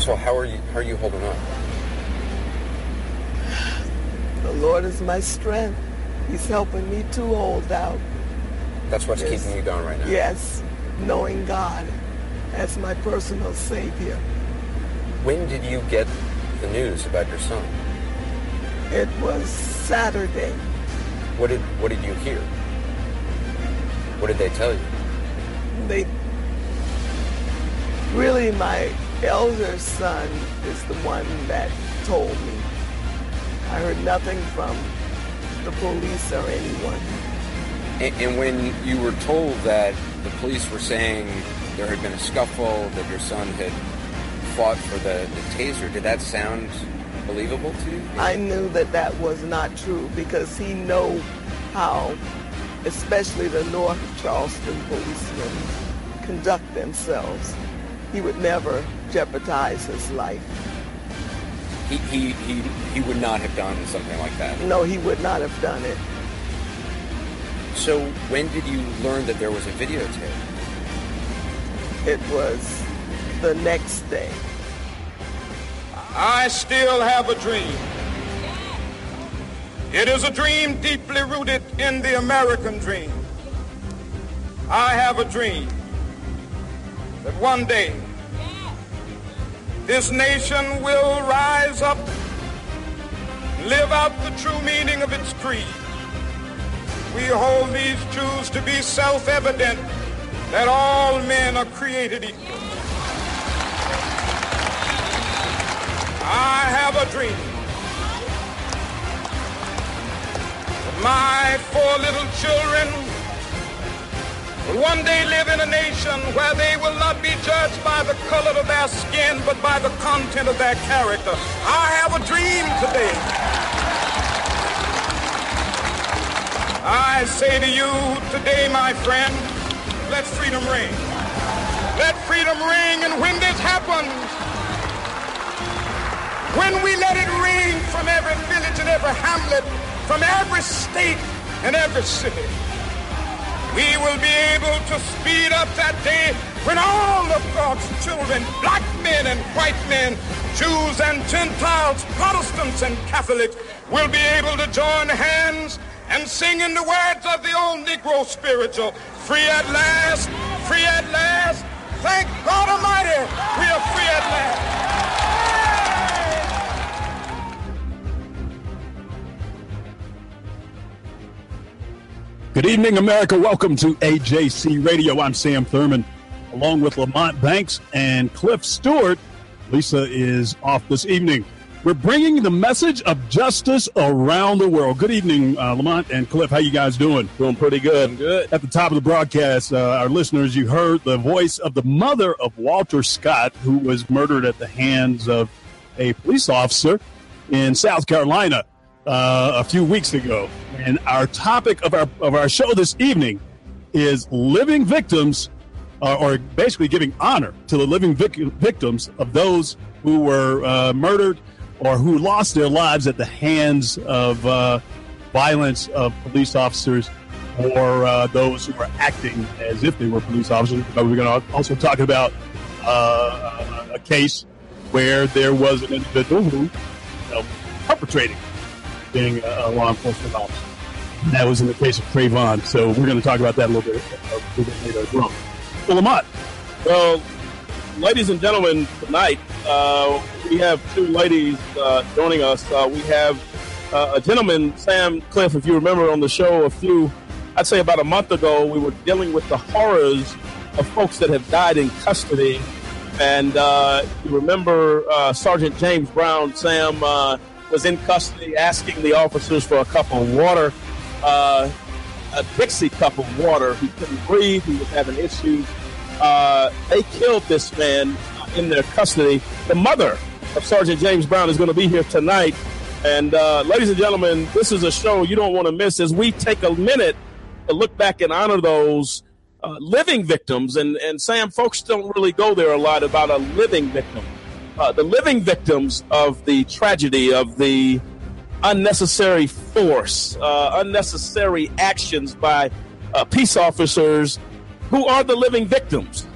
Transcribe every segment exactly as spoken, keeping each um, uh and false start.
So how are you? How are you holding up? The Lord is my strength. He's helping me to hold out. That's what's yes. keeping you going right now? Yes, knowing God as my personal Savior. When did you get the news about your son? It was Saturday. What did What did you hear? What did they tell you? They really, my elder son is the one that told me. I heard nothing from the police or anyone. And, and when you were told that the police were saying there had been a scuffle, that your son had fought for the, the taser, did that sound believable to you? I knew that that was not true because he know how, especially the North Charleston policemen, conduct themselves. He would never jeopardize his life. He, he, he, he would not have done something like that? No, he would not have done it. So when did you learn that there was a videotape? It was the next day. I still have a dream. It is a dream deeply rooted in the American dream. I have a dream that one day this nation will rise up, live out the true meaning of its creed. We hold these truths to be self-evident, that all men are created equal. I have a dream that my four little children will one day live in a nation where they will not be judged by the color of their skin, but by the content of their character. I have a dream today. I say to you today, my friend, let freedom ring. Let freedom ring, and when this happens, when we let it ring from every village and every hamlet, from every state and every city, we will be able to speed up that day when all of God's children, black men and white men, Jews and Gentiles, Protestants and Catholics, will be able to join hands and sing in the words of the old Negro spiritual, free at last, free at last, thank God Almighty, we are free at last. Good evening, America. Welcome to A J C Radio. I'm Sam Thurman, along with Lamont Banks and Cliff Stewart. Lisa is off this evening. We're bringing the message of justice around the world. Good evening, uh, Lamont and Cliff. How you guys doing? Doing pretty good. I'm good. At the top of the broadcast, uh, our listeners, you heard the voice of the mother of Walter Scott, who was murdered at the hands of a police officer in South Carolina uh, a few weeks ago. And our topic of our of our show this evening is living victims, uh, or basically giving honor to the living vic- victims of those who were uh, murdered or who lost their lives at the hands of uh, violence of police officers, or uh, those who were acting as if they were police officers. But we're going to also talk about uh, a case where there was an individual who, you know, perpetrating being a law enforcement officer. And that was in the case of Trayvon. So we're going to talk about that a little bit, a little bit later as well. Well, Lamont. Well, ladies and gentlemen, tonight uh, we have two ladies uh, joining us. Uh, we have uh, a gentleman, Sam, Cliff, if you remember on the show a few, I'd say about a month ago, we were dealing with the horrors of folks that have died in custody. And uh, you remember uh, Sergeant James Brown, Sam, uh, was in custody asking the officers for a cup of water, uh, a Dixie cup of water. He couldn't breathe. He was having issues. Uh, they killed this man in their custody. The mother of Sergeant James Brown is going to be here tonight. And uh, ladies and gentlemen, this is a show you don't want to miss as we take a minute to look back and honor those uh, living victims. And, and Sam, folks don't really go there a lot about a living victim. Uh, the living victims of the tragedy, of the unnecessary force, uh, unnecessary actions by uh, peace officers who are the living victims.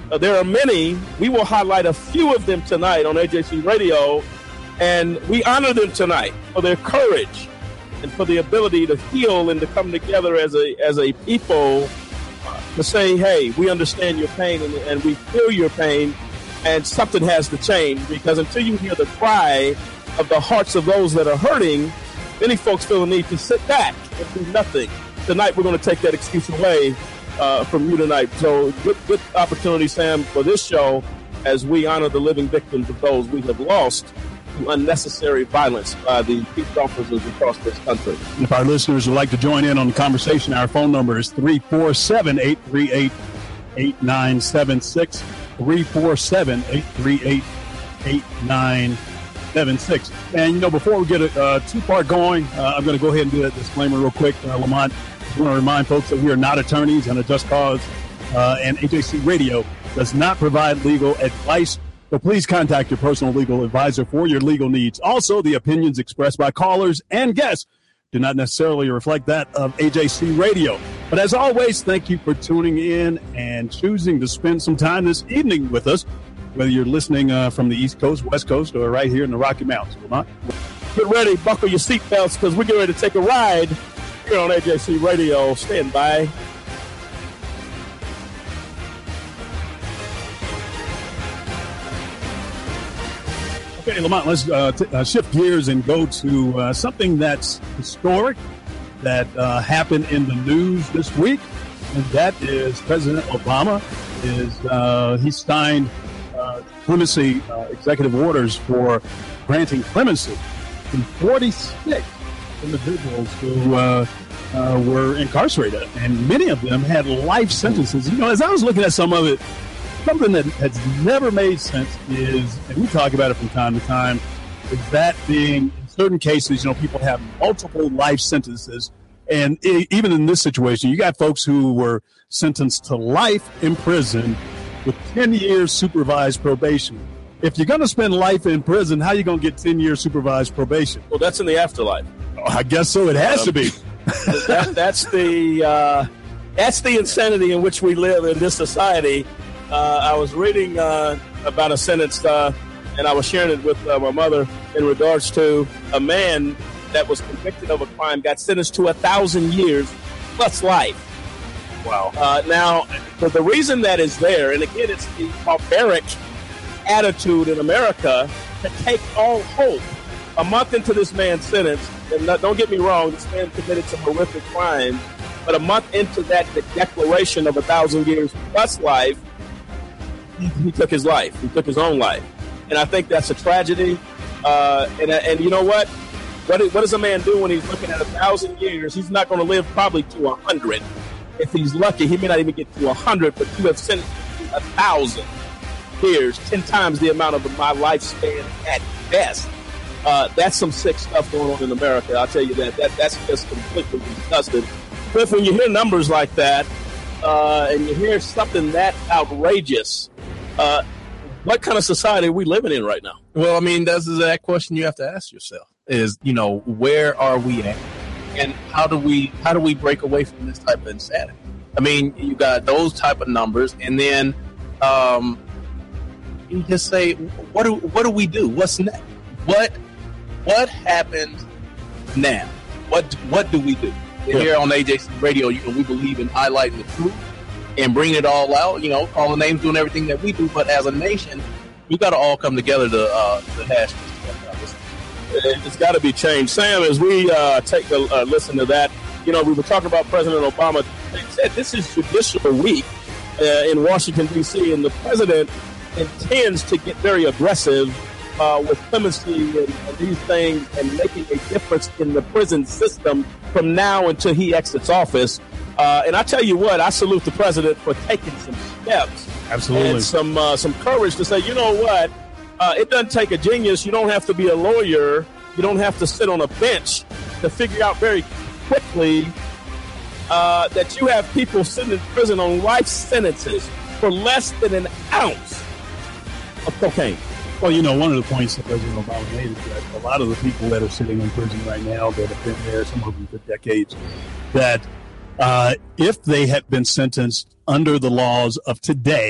Uh, there are many. We will highlight a few of them tonight on A J C Radio, and we honor them tonight for their courage and for the ability to heal and to come together as a as a people uh, to say, hey, we understand your pain and, and we feel your pain, and something has to change, because until you hear the cry of the hearts of those that are hurting, many folks feel the need to sit back and do nothing. Tonight, we're going to take that excuse away uh, from you tonight. So good, good opportunity, Sam, for this show as we honor the living victims of those we have lost to unnecessary violence by the peace officers across this country. If our listeners would like to join in on the conversation, our phone number is three four seven, eight three eight, eight nine seven six, three four seven, eight three eight, eight nine seven six. And, you know, before we get a uh, two-part going, uh, I'm going to go ahead and do that disclaimer real quick. Uh, Lamont, I just want to remind folks that we are not attorneys and a Just Cause, uh, and A J C Radio does not provide legal advice. So please contact your personal legal advisor for your legal needs. Also, the opinions expressed by callers and guests do not necessarily reflect that of A J C Radio. But as always, thank you for tuning in and choosing to spend some time this evening with us, whether you're listening uh, from the East Coast, West Coast, or right here in the Rocky Mountains. Lamont? Get ready, buckle your seatbelts, because we're getting ready to take a ride here on A J C Radio. Stand by. Okay, Lamont, let's uh, t- uh, shift gears and go to uh, something that's historic that uh, happened in the news this week, and that is President Obama is uh, he signed uh, clemency uh, executive orders for granting clemency to forty-six individuals who uh, uh, were incarcerated, and many of them had life sentences. You know, as I was looking at some of it, something that has never made sense is, and we talk about it from time to time, is that being, in certain cases, you know, people have multiple life sentences. And e- even in this situation, you got folks who were sentenced to life in prison with ten years supervised probation. If you're going to spend life in prison, how are you going to get ten years supervised probation? Well, that's in the afterlife. Oh, I guess so. It has um, to be. that, that's the uh, that's the insanity in which we live in this society. Uh, I was reading uh, about a sentence, uh, and I was sharing it with uh, my mother in regards to a man that was convicted of a crime, got sentenced to a thousand years plus life. Wow. Uh, now, the, the reason that is there, and again, it's the barbaric attitude in America to take all hope. A month into this man's sentence, and not, don't get me wrong, this man committed some horrific crimes, but a month into that the declaration of a thousand years plus life, he, he took his life. He took his own life. And I think that's a tragedy. Uh, and, and you know what? What, is, what does a man do when he's looking at a thousand years? He's not going to live probably to a hundred. If he's lucky, he may not even get to a hundred, but you have sent a thousand years, ten times the amount of my lifespan at best. Uh, that's some sick stuff going on in America. I'll tell you that. that that's just completely disgusting. Cliff, when you hear numbers like that, uh, and you hear something that outrageous, uh, what kind of society are we living in right now? Well, I mean, that's the exact question you have to ask yourself is, you know, where are we at? And how do we how do we break away from this type of insanity? I mean, you got those type of numbers, and then um, you just say, what do what do we do? What's next? What what happens now? What what do we do? Yeah. Here on A J C Radio, you know, we believe in highlighting the truth and bringing it all out. You know, calling names, doing everything that we do. But as a nation, we got to all come together to uh, to hash this. It's got to be changed. Sam, as we uh, take a uh, listen to that, you know, we were talking about President Obama. They said this is Judicial Week uh, in Washington, D C, and the president intends to get very aggressive uh, with clemency and, and these things and making a difference in the prison system from now until he exits office. Uh, and I tell you what, I salute the president for taking some steps. Absolutely. And some, uh, some courage to say, you know what? Uh, it doesn't take a genius. You don't have to be a lawyer. You don't have to sit on a bench to figure out very quickly uh, that you have people sitting in prison on life sentences for less than an ounce of cocaine. Well, you know, one of the points that President Obama made is that a lot of the people that are sitting in prison right now that have been there, some of them for decades, that uh, if they had been sentenced under the laws of today,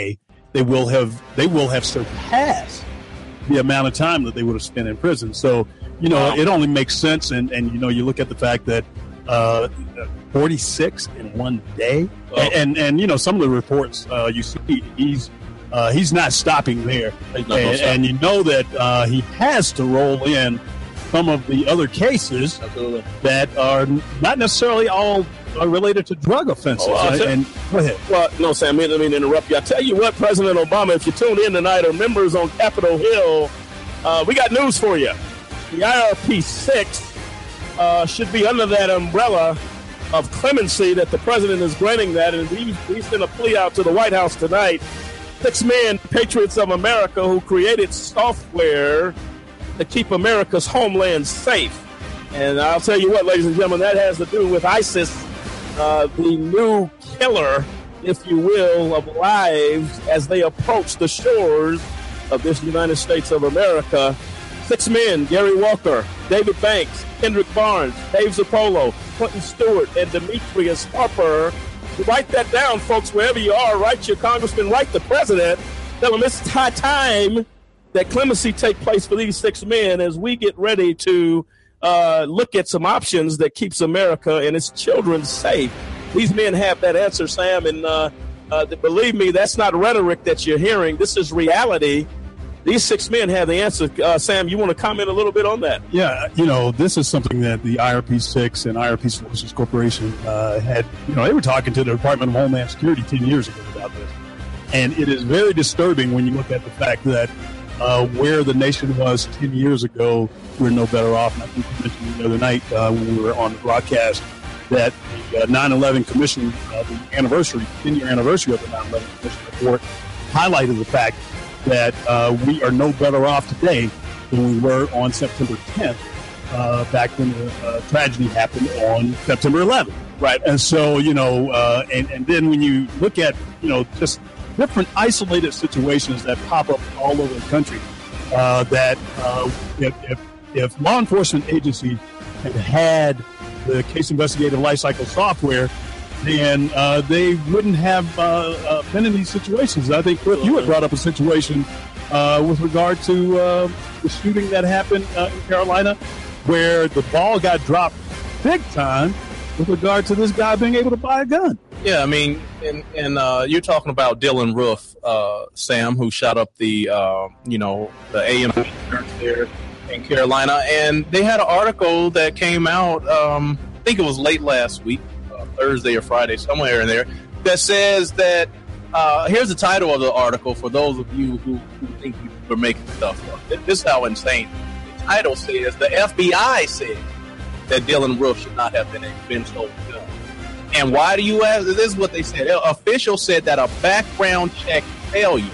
they will have they will have surpassed the amount of time that they would have spent in prison. So, you know, wow. It only makes sense. And, and, you know, you look at the fact that uh, forty-six in one day. Oh. And, and, and, you know, some of the reports uh, you see, he's uh, he's not stopping there. Not and, and you know that uh, he has to roll in some of the other cases Absolutely. That are not necessarily all are related to drug offenses. Oh, and, and go ahead. Well, no, Sam, I mean, let me interrupt you. I tell you what, President Obama, if you tune in tonight or members on Capitol Hill, uh, we got news for you. The I R P six uh, should be under that umbrella of clemency that the president is granting that, and we, we sent a plea out to the White House tonight. Six men, patriots of America, who created software to keep America's homeland safe. And I'll tell you what, ladies and gentlemen, that has to do with ISIS, uh, the new killer, if you will, of lives as they approach the shores of this United States of America. Six men, Gary Walker, David Banks, Kendrick Barnes, Dave Zappolo, Clinton Stewart, and Demetrius Harper. Write that down, folks, wherever you are. Write your congressman, write the president. Tell him it's high time that clemency take place for these six men as we get ready to uh, look at some options that keeps America and its children safe. These men have that answer, Sam, and uh, uh, believe me, that's not rhetoric that you're hearing. This is reality. These six men have the answer. Uh, Sam, you want to comment a little bit on that? Yeah, you know, this is something that the I R P six and I R P Solutions Corporation uh, had, you know, they were talking to the Department of Homeland Security ten years ago about this. And it is very disturbing when you look at the fact that uh, where the nation was ten years ago, we're no better off. And I think you mentioned the other night uh, when we were on the broadcast that the uh, nine eleven Commission, uh, the anniversary, ten-year anniversary of the nine eleven Commission report, highlighted the fact that uh, we are no better off today than we were on September tenth, uh, back when the uh, tragedy happened on September eleventh. Right. And so, you know, uh, and, and then when you look at, you know, just different isolated situations that pop up all over the country, uh, that uh, if, if, if law enforcement agencies had had the case investigative lifecycle software, then uh, they wouldn't have uh, uh, been in these situations. I think, Cliff, you had brought up a situation uh, with regard to uh, the shooting that happened uh, in Carolina where the ball got dropped big time with regard to this guy being able to buy a gun. Yeah, I mean, and, and uh, you're talking about Dylan Roof, uh, Sam, who shot up the, uh, you know, the A M C church there in Carolina. And they had an article that came out, um, I think it was late last week, Thursday or Friday, somewhere in there, that says that, uh, here's the title of the article for those of you who, who think we're making stuff up. This is how insane. The title says, the F B I said that Dylan Roof should not have been, been sold a gun. And why do you ask? This is what they said. Officials said that a background check failure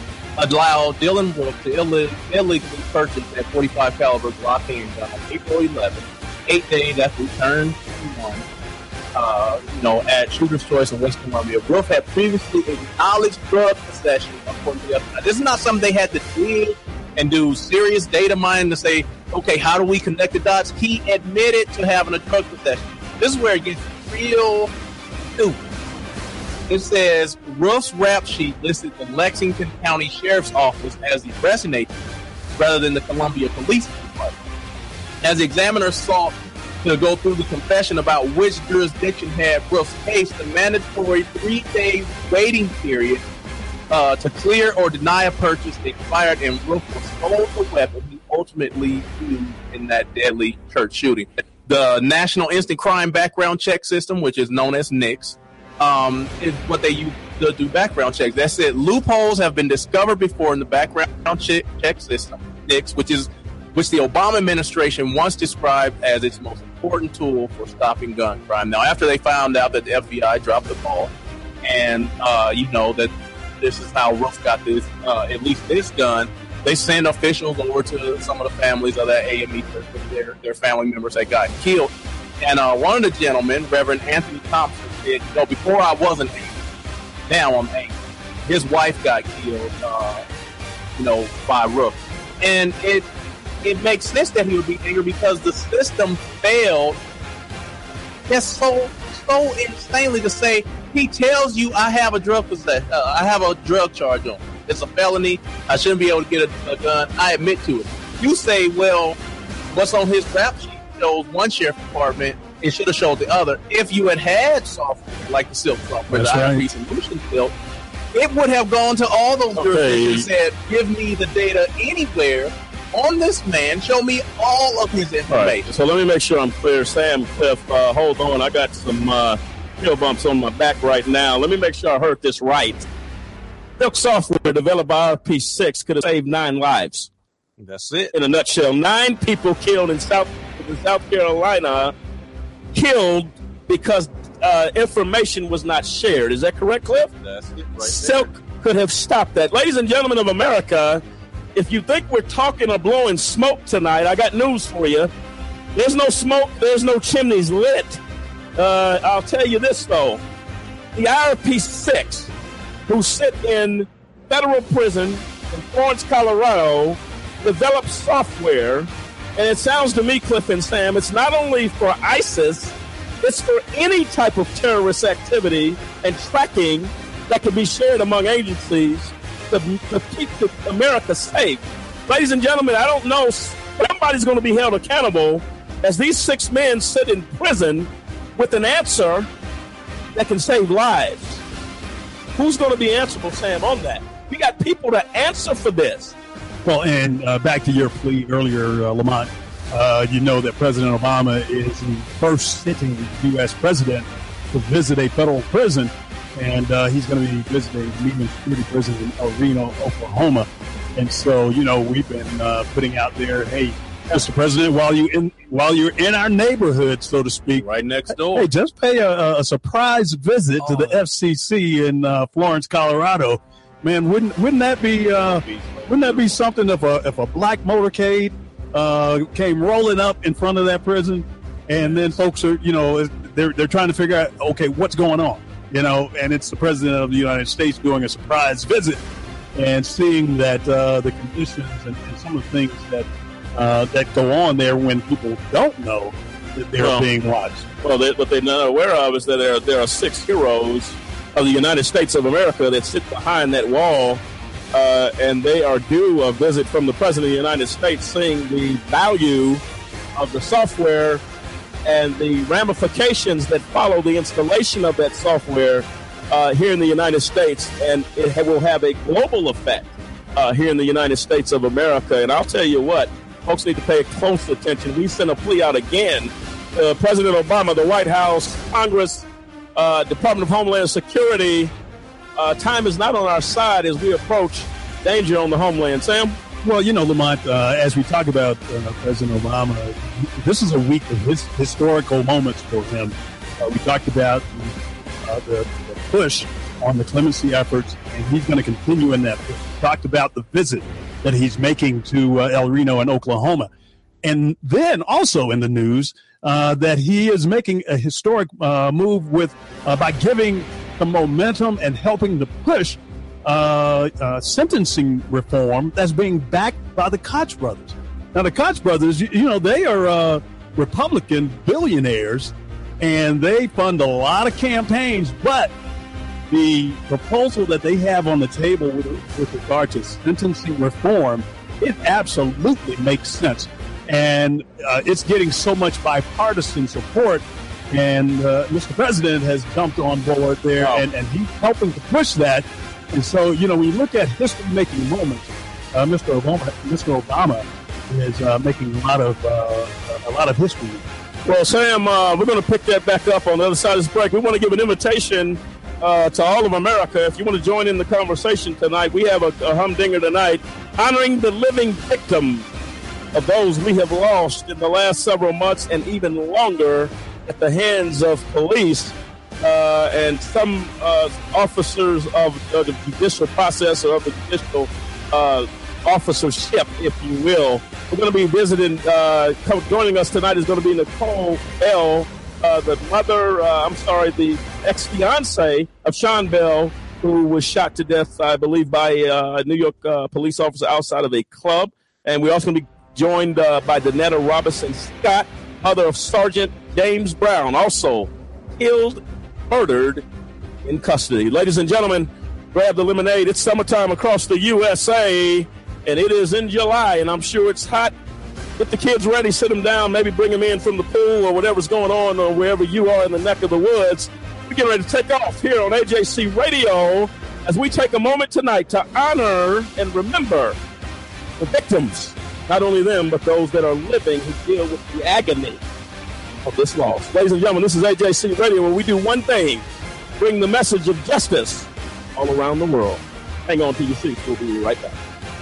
allowed Dylan Roof to Ill- illegally purchase that forty-five caliber Glock handgun on April eleventh, eight days after he turned twenty-one. Uh, you know, at Shooter's Choice in West Columbia. Roof had previously acknowledged drug possession, according to the F B I. This is not something they had to dig and do serious data mining to say, okay, how do we connect the dots? He admitted to having a drug possession. This is where it gets real stupid. It says Roof's rap sheet listed the Lexington County Sheriff's Office as the arresting agent rather than the Columbia Police Department. As the examiner sought to go through the confession about which jurisdiction had Roof's case, the mandatory three-day waiting period uh, to clear or deny a purchase expired, and Roof was sold the weapon he ultimately used in that deadly church shooting. The National Instant Crime Background Check System, which is known as NICS, um, is what they use to do background checks. That said, loopholes have been discovered before in the background check, check system, NICS, which is which the Obama administration once described as its most important tool for stopping gun crime. Now, after they found out that the F B I dropped the ball, and uh, you know that this is how Roof got this, uh, at least this gun, they send officials over to some of the families of that A M E church with their, their family members that got killed. And uh, one of the gentlemen, Reverend Anthony Thompson, said, you know, before I wasn't angry, now I'm angry. His wife got killed, uh, you know, by Roof. And it it makes sense that he would be angry because the system failed. That's so, so insanely to say, He tells you, I have a drug possession, uh, I have a drug charge on. It's a felony. I shouldn't be able to get a, a gun. I admit to it. You say, well, what's on his rap sheet shows one sheriff department. It should have showed the other. If you had had software like the Silk software, That's the right. I R P Solutions built, it would have gone to all those Okay. jurisdictions and said, give me the data anywhere on this man. Show me all of his All information. right, so let me make sure I'm clear. Sam, Cliff, uh, hold on. I got some uh, chill bumps on my back right now. Let me make sure I heard this right. Silk software developed by I R P six could have saved nine lives. That's it. In a nutshell, nine people killed in South in South Carolina, killed because uh, information was not shared. Is that correct, Cliff? That's it right Silk could have stopped that. Ladies and gentlemen of America, if you think we're talking or blowing smoke tonight, I got news for you. There's no smoke. There's no chimneys lit. Uh, I'll tell you this, though. The I R P six, who sit in federal prison in Florence, Colorado, developed software, and it sounds to me, Cliff and Sam, it's not only for ISIS, it's for any type of terrorist activity and tracking that can be shared among agencies to, to keep the, America safe. Ladies and gentlemen, I don't know, somebody's going to be held accountable as these six men sit in prison with an answer that can save lives. Who's going to be answerable, Sam, on that? We got people to answer for this. Well, and uh, back to your plea earlier, uh, Lamont, uh, you know that President Obama is the first sitting U S president to visit a federal prison, and uh, he's going to be visiting the medium security prison in El Reno, Oklahoma. And so, you know, we've been uh, putting out there, hey, Mister President, while you in while you're in our neighborhood, so to speak, Right next door. hey, just pay a, a surprise visit to the F C C in uh, Florence, Colorado. Man, wouldn't wouldn't that be uh, wouldn't that be something if a if a black motorcade uh, came rolling up in front of that prison, and then folks are you know they're they're trying to figure out, okay, what's going on, you know, and it's the President of the United States doing a surprise visit and seeing that uh, the conditions and, and some of the things that uh, that go on there when people don't know that they're Well, being watched. Well, they, what they're not aware of is that there, there are six heroes of the United States of America that sit behind that wall, uh, and they are due a visit from the President of the United States, seeing the value of the software and the ramifications that follow the installation of that software uh, here in the United States, and it ha- will have a global effect uh, here in the United States of America. And I'll tell you what, folks need to pay close attention. We sent a plea out again. Uh, President Obama, the White House, Congress, uh, Department of Homeland Security, uh, time is not on our side as we approach danger on the homeland. Sam? Well, you know, Lamont, uh, as we talk about uh, President Obama, this is a week of his historical moments for him. Uh, we talked about uh, the, the push on the clemency efforts, and he's going to continue in that push. We talked about the visit that he's making to uh, El Reno in Oklahoma. And then also in the news uh, that he is making a historic uh, move with uh, by giving the momentum and helping to push uh, uh, sentencing reform that's being backed by the Koch brothers. Now, the Koch brothers, you, you know, they are uh, Republican billionaires, and they fund a lot of campaigns, but the proposal that they have on the table with, with regard to sentencing reform, it absolutely makes sense. And uh, it's getting so much bipartisan support. And uh, Mister President has jumped on board there, Wow. and, and he's helping to push that. And so, you know, when you look at history-making moments, uh, Mister Obama, Mister Obama is uh, making a lot of uh, a lot of history. Well, Sam, uh, we're going to pick that back up on the other side of this break. We want to give an invitation uh, to all of America. If you want to join in the conversation tonight, we have a, a humdinger tonight honoring the living victim of those we have lost in the last several months and even longer at the hands of police uh, and some uh, officers of uh, the judicial process or of the judicial uh, officership, if you will. We're going to be visiting, uh, come, joining us tonight is going to be Nicole Bell, uh, the mother, uh, I'm sorry, the ex-fiance of Sean Bell, who was shot to death, I believe, by uh, a New York uh, police officer outside of a club. And we're also going to be joined uh, by Danetta Robinson Scott, mother of Sergeant James Brown, also killed, murdered in custody. Ladies and gentlemen, grab the lemonade. It's summertime across the U S A, and it is in July, and I'm sure it's hot. Get the kids ready, sit them down, maybe bring them in from the pool or whatever's going on or wherever you are in the neck of the woods. We're getting ready to take off here on A J C Radio as we take a moment tonight to honor and remember the victims, not only them, but those that are living who deal with the agony of this loss. Ladies and gentlemen, this is A J C Radio, where we do one thing, bring the message of justice all around the world. Hang on to your seats. We'll be right back.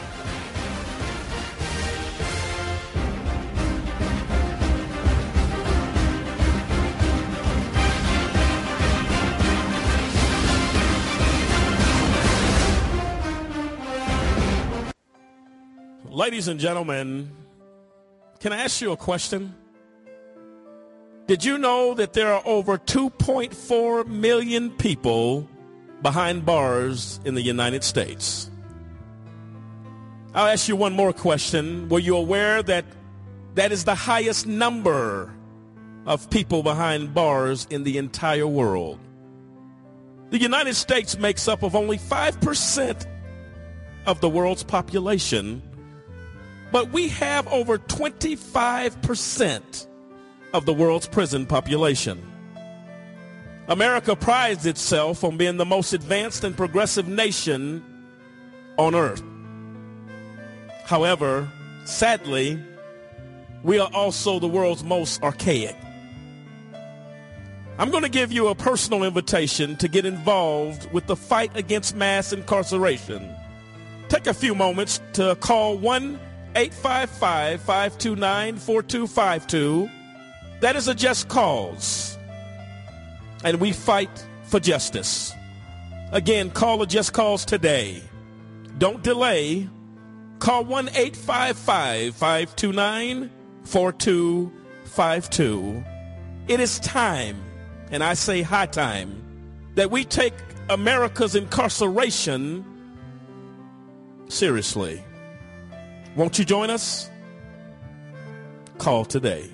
Ladies and gentlemen, can I ask you a question? Did you know that there are over two point four million people behind bars in the United States? I'll ask you one more question. Were you aware that that is the highest number of people behind bars in the entire world? The United States makes up of only five percent of the world's population, but we have over twenty-five percent of the world's prison population. America prides itself on being the most advanced and progressive nation on earth. However, sadly, we are also the world's most archaic. I'm going to give you a personal invitation to get involved with the fight against mass incarceration. Take a few moments to call one eight five five, five two nine, four two five two. That is a just cause. And we fight for justice. Again, call a just cause today. Don't delay. Call one eight five five, five two nine, four two five two. It is time, and I say high time, that we take America's incarceration seriously. Won't you join us? Call today.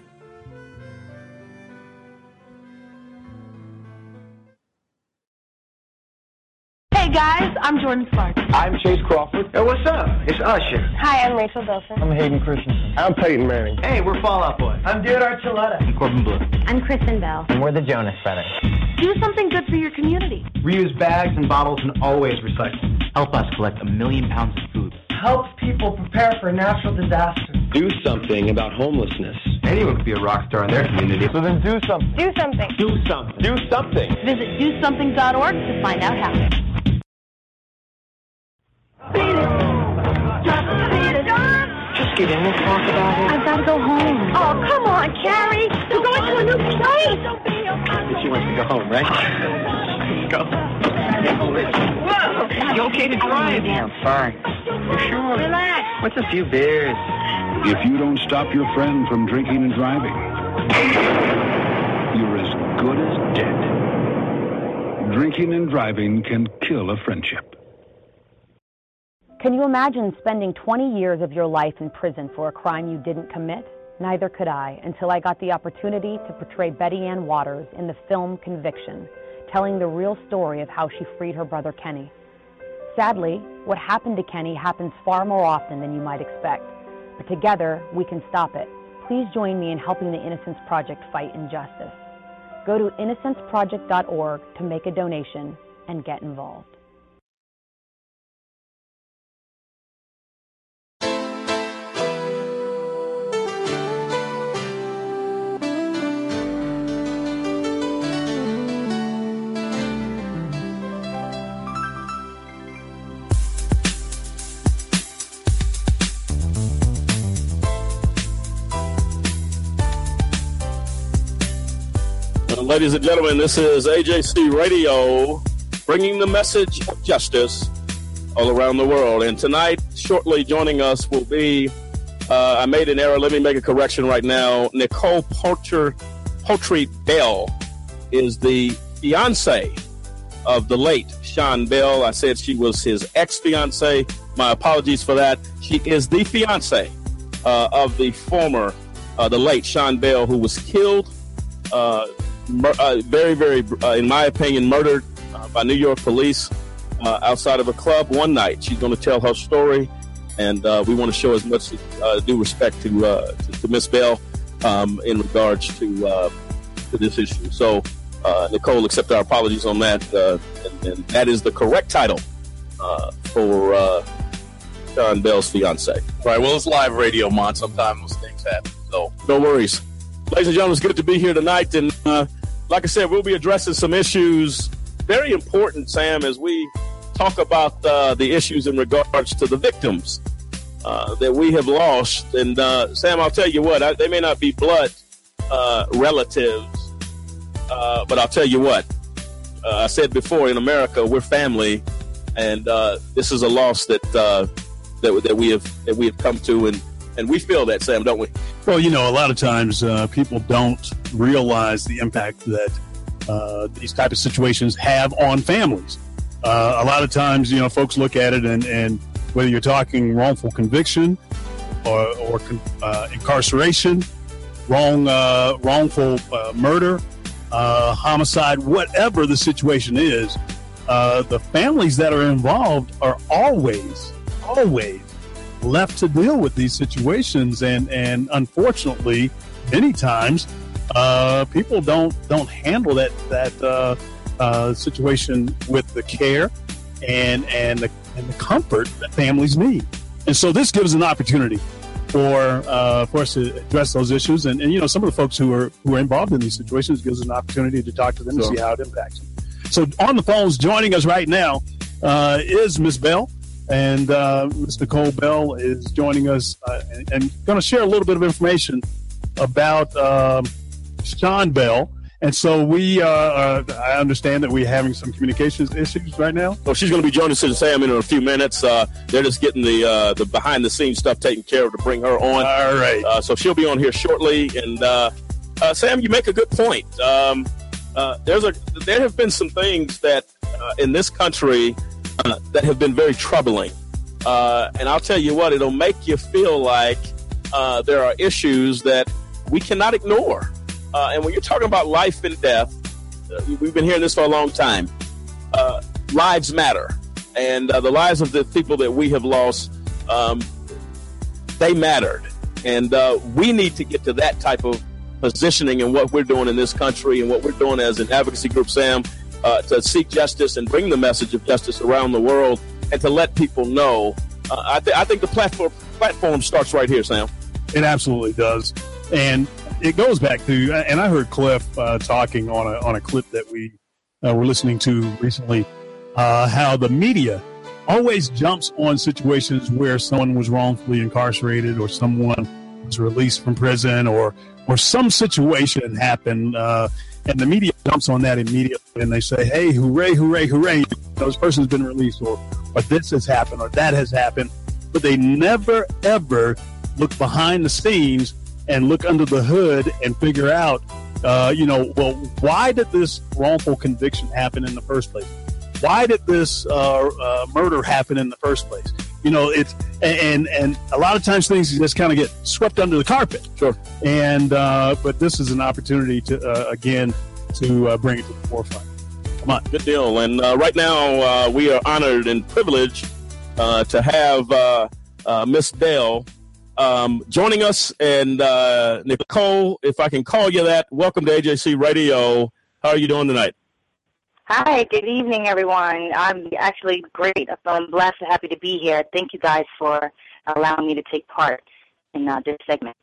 Hey guys, I'm Jordan Sparks. I'm Chase Crawford. Hey, what's up? It's Usher. Hi, I'm Rachel Bilson. I'm Hayden Christensen. I'm Peyton Manning. Hey, we're Fall Out Boy. I'm Jared Archuleta. I'm Corbin Blue. I'm Kristen Bell. And we're the Jonas Brothers. Do something good for your community. Reuse bags and bottles and always recycle. Help us collect a million pounds of food. Help people prepare for natural disasters. Do something about homelessness. Anyone could be a rock star in their community. So then do something. Do something. Do something. Do something. Visit do something dot org to find out how. Beat it. Just beat it. Just get in and talk about it. I've got to go home. Oh, come on, Carrie. We're going to a new place. She wants to go home, right? Let's go. Whoa. You okay to drive? Yeah, I'm fine. You sure? Relax. What's a few beers? If you don't stop your friend from drinking and driving, you're as good as dead. Drinking and driving can kill a friendship. Can you imagine spending twenty years of your life in prison for a crime you didn't commit? Neither could I, until I got the opportunity to portray Betty Ann Waters in the film Conviction, telling the real story of how she freed her brother Kenny. Sadly, what happened to Kenny happens far more often than you might expect. But together, we can stop it. Please join me in helping the Innocence Project fight injustice. Go to innocence project dot org to make a donation and get involved. Ladies and gentlemen, this is A J C Radio, bringing the message of justice all around the world. And tonight, shortly joining us will be, uh, I made an error, let me make a correction right now. Nicole Poultry, Poultry Bell is the fiance of the late Sean Bell. I said she was his ex-fiance. My apologies for that. She is the fiance uh, of the former, uh, the late Sean Bell, who was killed, uh, mur- uh, very, very, uh, in my opinion, murdered uh, by New York police uh, outside of a club one night. She's going to tell her story, and uh, we want to show as much uh, due respect to uh, to, to Miss Bell um, in regards to uh, to this issue. So, uh, Nicole, accept our apologies on that, uh, and, and that is the correct title uh, for uh, Sean Bell's fiance. Right. Well, it's live radio, Mon. Sometimes those things happen. So no worries. Ladies and gentlemen, it's good to be here tonight. And uh, like I said, we'll be addressing some issues very important, Sam, as we talk about uh, the issues in regards to the victims uh, that we have lost. And uh, Sam, I'll tell you what, I, they may not be blood uh, relatives, uh, but I'll tell you what, uh, I said before, in America, we're family. And uh, this is a loss that, uh, that that we have that we have come to, and, and we feel that, Sam, don't we? Well, you know, a lot of times uh, people don't realize the impact that uh, these type of situations have on families. Uh, a lot of times, you know, folks look at it, and, and whether you're talking wrongful conviction or, or uh, incarceration, wrong, uh, wrongful uh, murder, uh, homicide, whatever the situation is, uh, the families that are involved are always, always left to deal with these situations, and and unfortunately, many times, uh, people don't don't handle that that uh, uh, situation with the care and and the, and the comfort that families need. And so, this gives an opportunity for uh, for us to address those issues. And, and you know, some of the folks who are who are involved in these situations gives us an opportunity to talk to them, sure, and see how it impacts them. So, on the phones, joining us right now uh, is Miss Bell. And uh, Miss Nicole Bell is joining us uh, and, and going to share a little bit of information about um, Sean Bell. And so we, uh, uh, I understand that we're having some communications issues right now. Well, she's going to be joining us, Sam, in a few minutes. Uh, they're just getting the uh, the behind the scenes stuff taken care of to bring her on. All right. Uh, so she'll be on here shortly. And uh, uh, Sam, you make a good point. Um, uh, there's a there have been some things that uh, in this country Uh, that have been very troubling. Uh, and I'll tell you what, it'll make you feel like uh, there are issues that we cannot ignore. Uh, and when you're talking about life and death, uh, we've been hearing this for a long time. Uh, lives matter. And uh, the lives of the people that we have lost, um, they mattered. And uh, we need to get to that type of positioning in what we're doing in this country and what we're doing as an advocacy group, Sam, Uh, to seek justice and bring the message of justice around the world, and to let people know. Uh, I, th- I think the platform platform starts right here, Sam. It absolutely does, and it goes back to. And I heard Cliff uh, talking on a on a clip that we uh, were listening to recently, uh, how the media always jumps on situations where someone was wrongfully incarcerated, or someone was released from prison, or or some situation happened. Uh, And the media jumps on that immediately, and they say, hey, hooray, hooray, hooray, this person's been released, or, or this has happened, or that has happened. But they never, ever look behind the scenes and look under the hood and figure out, uh, you know, well, why did this wrongful conviction happen in the first place? Why did this uh, uh, murder happen in the first place? You know, it's and and a lot of times things just kind of get swept under the carpet. Sure. And uh, but this is an opportunity to uh, again to uh, bring it to the forefront. Come on, good deal. And uh, right now uh, we are honored and privileged uh, to have uh, uh, Miss Bell um, joining us. And uh, Nicole, if I can call you that, welcome to A J C Radio. How are you doing tonight? Hi, good evening, everyone. I'm actually great. I'm blessed and happy to be here. Thank you guys for allowing me to take part in uh, this segment.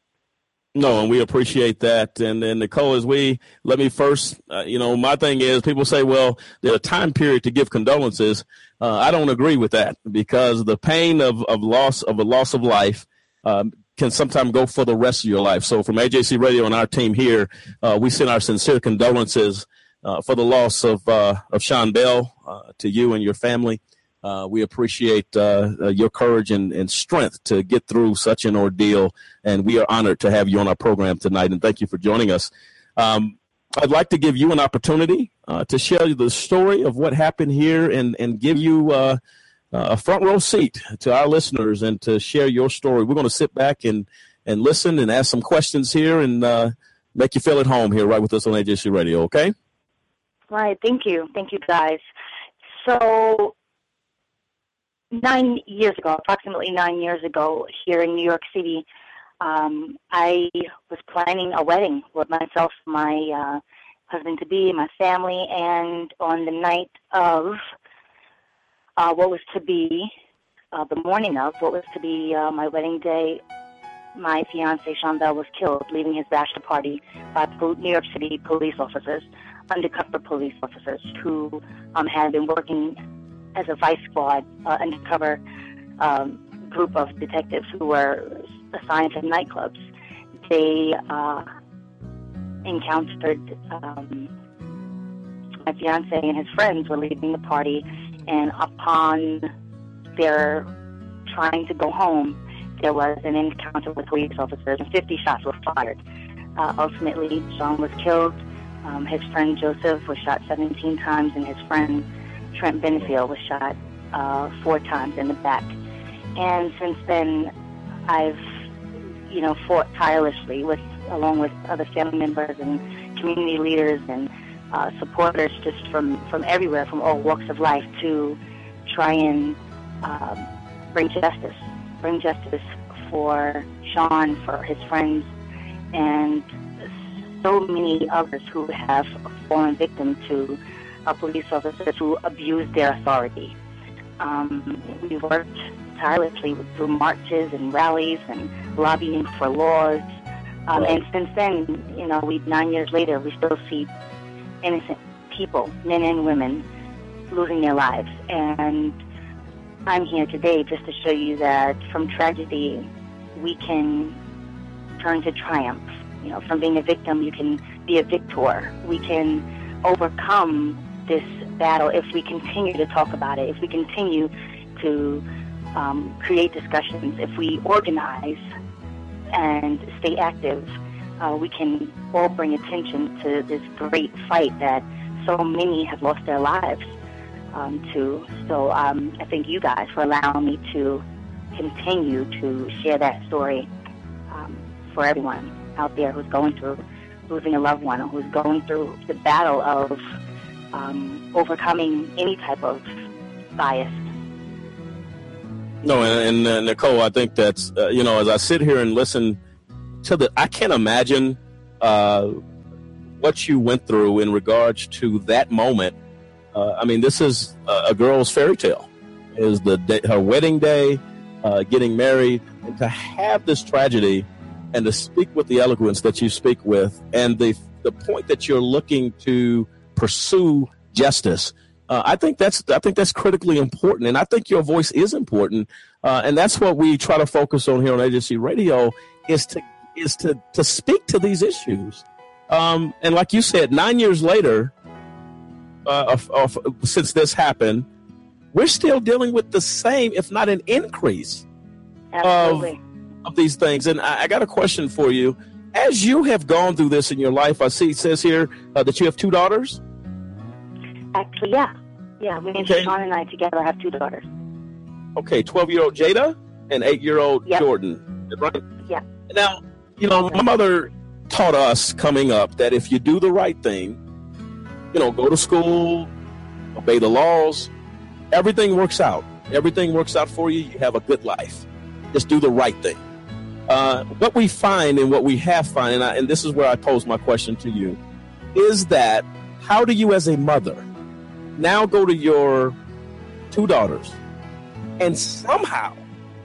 No, and we appreciate that. And then, Nicole, as we, let me first, uh, you know, my thing is people say, well, there's a time period to give condolences. Uh, I don't agree with that, because the pain of, of loss, of a loss of life, um, can sometimes go for the rest of your life. So from A J C Radio and our team here, uh, we send our sincere condolences Uh, for the loss of uh, of Sean Bell uh, to you and your family. Uh, we appreciate uh, uh, your courage and, and strength to get through such an ordeal, and we are honored to have you on our program tonight, and thank you for joining us. Um, I'd like to give you an opportunity uh, to share the story of what happened here, and, and give you uh, a front row seat to our listeners and to share your story. We're going to sit back and, and listen and ask some questions here, and uh, make you feel at home here right with us on A J C Radio, okay? Right. Thank you. Thank you, guys. So nine years ago, approximately nine years ago, here in New York City, um, I was planning a wedding with myself, my uh, husband-to-be, my family, and on the night of uh, what was to be, uh, the morning of what was to be uh, my wedding day, my fiancé, Sean Bell, was killed, leaving his bachelor party by New York City police officers, undercover police officers who um, had been working as a vice squad, uh, undercover um, group of detectives who were assigned to nightclubs. They uh, encountered um, my fiance and his friends were leaving the party, and upon their trying to go home, there was an encounter with police officers, and fifty shots were fired. Uh, ultimately, Sean was killed. Um, his friend Joseph was shot seventeen times, and his friend Trent Benefield was shot uh, four times in the back. And since then, I've, you know, fought tirelessly with, along with other family members and community leaders and uh, supporters, just from, from everywhere, from all walks of life, to try and um, bring justice, bring justice for Sean, for his friends, and so many others who have fallen victim to uh, police officers who abuse their authority. Um, we worked tirelessly through marches and rallies and lobbying for laws. Um, and since then, you know, we nine years later, we still see innocent people, men and women, losing their lives. And I'm here today just to show you that from tragedy, we can turn to triumph. You know, from being a victim, you can be a victor. We can overcome this battle if we continue to talk about it, if we continue to um, create discussions, if we organize and stay active. Uh, we can all bring attention to this great fight that so many have lost their lives um, to. So um, I thank you guys for allowing me to continue to share that story um, for everyone out there who's going through losing a loved one, or who's going through the battle of um, overcoming any type of bias. No, and, and uh, Nicole, I think that's, uh, you know, as I sit here and listen to the, I can't imagine uh, what you went through in regards to that moment. Uh, I mean, this is a, a girl's fairy tale. It is the day, her wedding day, uh, getting married, and to have this tragedy and to speak with the eloquence that you speak with, and the the point that you're looking to pursue justice. Uh, I think that's I think that's critically important, and I think your voice is important, uh, and that's what we try to focus on here on Agency Radio is to is to to speak to these issues. Um, and like you said, nine years later, uh, of, of, since this happened, we're still dealing with the same, if not an increase, Absolutely. of of these things. And I, I got a question for you. As you have gone through this in your life, I see it says here uh, that you have two daughters. Actually, yeah. Yeah, me and Okay. Sean and I together have two daughters. Okay, twelve-year-old Jada and eight-year-old Yep. Jordan. Is that right? Yeah. Now, you know, my mother taught us coming up that if you do the right thing, you know, go to school, obey the laws, everything works out. Everything works out for you. You have a good life. Just do the right thing. Uh, what we find and what we have found, and, I, and this is where I pose my question to you, is that how do you as a mother now go to your two daughters and somehow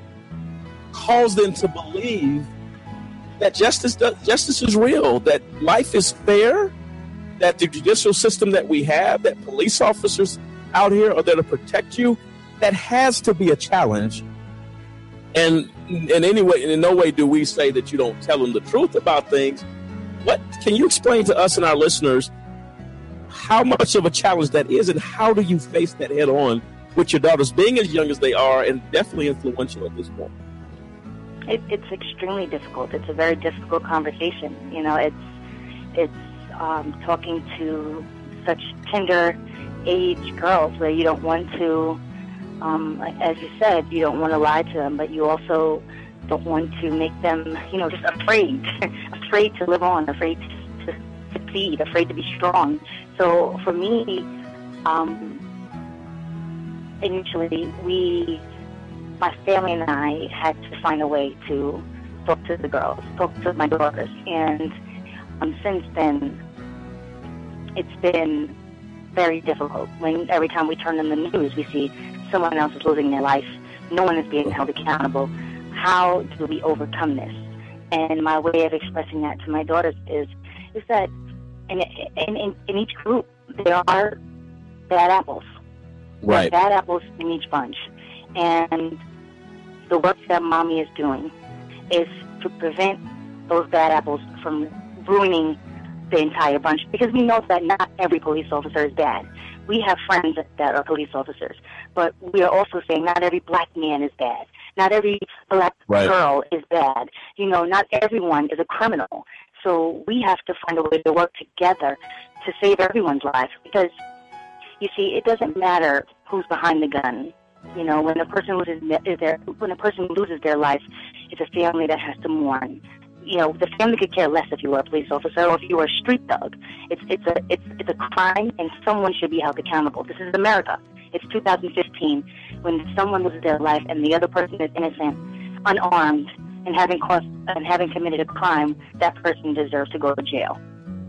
cause them to believe that justice does, justice is real, that life is fair, that the judicial system that we have, that police officers out here are there to protect you, that has to be a challenge. And in any way, in no way do we say that you don't tell them the truth about things. What can you explain to us and our listeners how much of a challenge that is, and how do you face that head on with your daughters being as young as they are and definitely influential at this point? It, it's extremely difficult. It's a very difficult conversation. You know, it's it's um, talking to such tender age girls where you don't want to, um, as you said, you don't want to lie to them, but you also don't want to make them, you know, just afraid, afraid to live on, afraid to succeed, afraid to be strong. So for me, um, initially, we, my family and I had to find a way to talk to the girls, talk to my daughters. And um, since then, it's been very difficult. When every time we turn on the news, we see someone else is losing their life. No one is being held accountable. How do we overcome this? And my way of expressing that to my daughters is is that in, in, in, in each group, there are bad apples. Right. There are bad apples in each bunch. And the work that Mommy is doing is to prevent those bad apples from ruining the entire bunch, because we know that not every police officer is bad. We have friends that are police officers, but we are also saying not every black man is bad. Not every black right. girl is bad. You know, not everyone is a criminal. So we have to find a way to work together to save everyone's life, because, you see, it doesn't matter who's behind the gun. You know, when a person loses their, when a person loses their life, it's a family that has to mourn. You know, the family could care less if you were a police officer or if you were a street thug. It's it's a it's it's a crime, and someone should be held accountable. This is America. It's two thousand fifteen. When someone loses their life and the other person is innocent, unarmed, and having caused and having committed a crime, that person deserves to go to jail.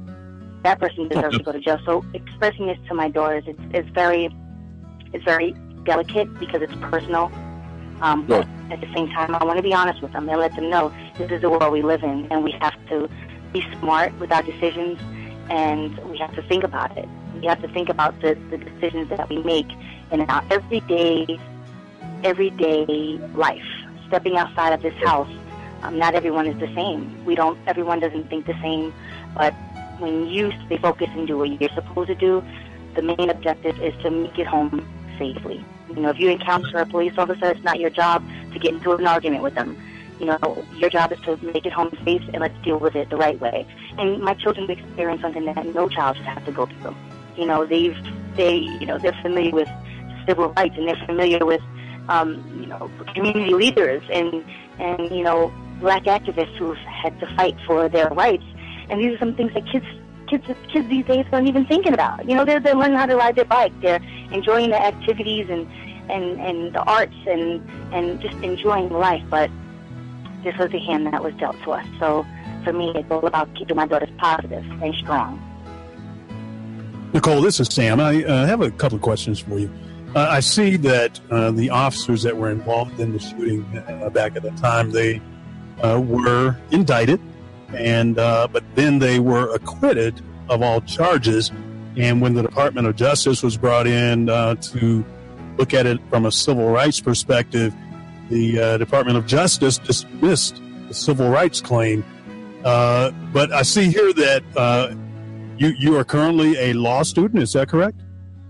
That person deserves to go to jail. So expressing this to my daughters, it's it's very it's very delicate because it's personal. Um, but at the same time, I want to be honest with them and let them know this is the world we live in, and we have to be smart with our decisions, and we have to think about it. We have to think about the, the decisions that we make in our everyday, everyday life. Stepping outside of this house, um, not everyone is the same. We don't. Everyone doesn't think the same. But when you stay focused and do what you're supposed to do, the main objective is to make it home safely. You know, if you encounter a police officer, it's not your job to get into an argument with them. You know, your job is to make it home safe, and let's deal with it the right way. And my children experience something that no child should have to go through. You know, they've, they, you know, they're familiar with civil rights, and they're familiar with, um, you know, community leaders and, and, you know, black activists who've had to fight for their rights. And these are some things that kids Kids, kids these days aren't even thinking about. You know, they're, they're learning how to ride their bike. They're enjoying the activities and, and, and the arts and, and just enjoying life. But this was the hand that was dealt to us. So for me, it's all about keeping my daughters positive and strong. Nicole, this is Sam. I uh, have a couple of questions for you. Uh, I see that uh, the officers that were involved in the shooting uh, back at the time, they uh, were indicted. And uh, but then they were acquitted of all charges. And when the Department of Justice was brought in uh, to look at it from a civil rights perspective, the uh, Department of Justice dismissed the civil rights claim. Uh, but I see here that uh, you you are currently a law student. Is that correct?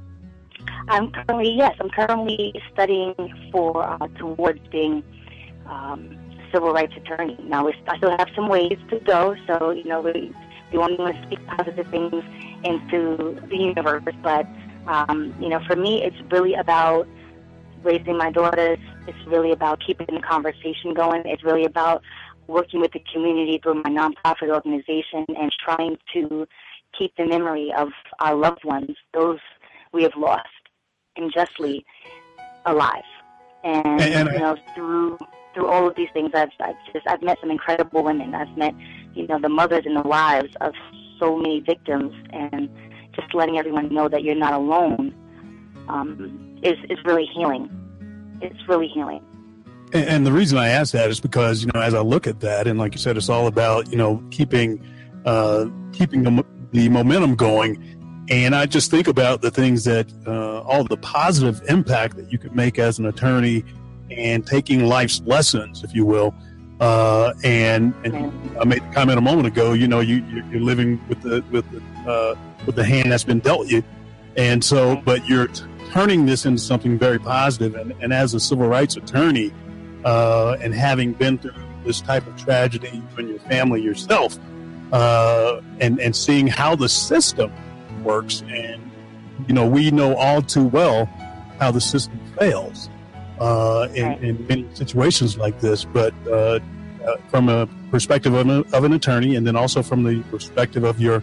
I'm currently yes. I'm currently studying for uh, towards being. Um, civil rights attorney. Now, we, I still have some ways to go, so, you know, we, we only want to speak positive things into the universe, but, um, you know, for me, it's really about raising my daughters. It's really about keeping the conversation going. It's really about working with the community through my nonprofit organization and trying to keep the memory of our loved ones, those we have lost, unjustly alive. And, and, and you know, through... Through all of these things, I've, I've just I've met some incredible women. I've met, you know, the mothers and the wives of so many victims, and just letting everyone know that you're not alone um, is is really healing. It's really healing. And, and the reason I ask that is because, you know, as I look at that, and like you said, it's all about, you know, keeping uh, keeping the, the momentum going. And I just think about the things that uh, all the positive impact that you could make as an attorney. And taking life's lessons, if you will, uh, and, and I made the comment a moment ago. You know, you you're living with the with the uh, with the hand that's been dealt you, and so, but you're turning this into something very positive. And, and as a civil rights attorney, uh, and having been through this type of tragedy, you and your family yourself, uh, and and seeing how the system works, and you know, we know all too well how the system fails. Uh, in, right. in many situations like this, but uh, uh, from a perspective of, a, of an attorney, and then also from the perspective of your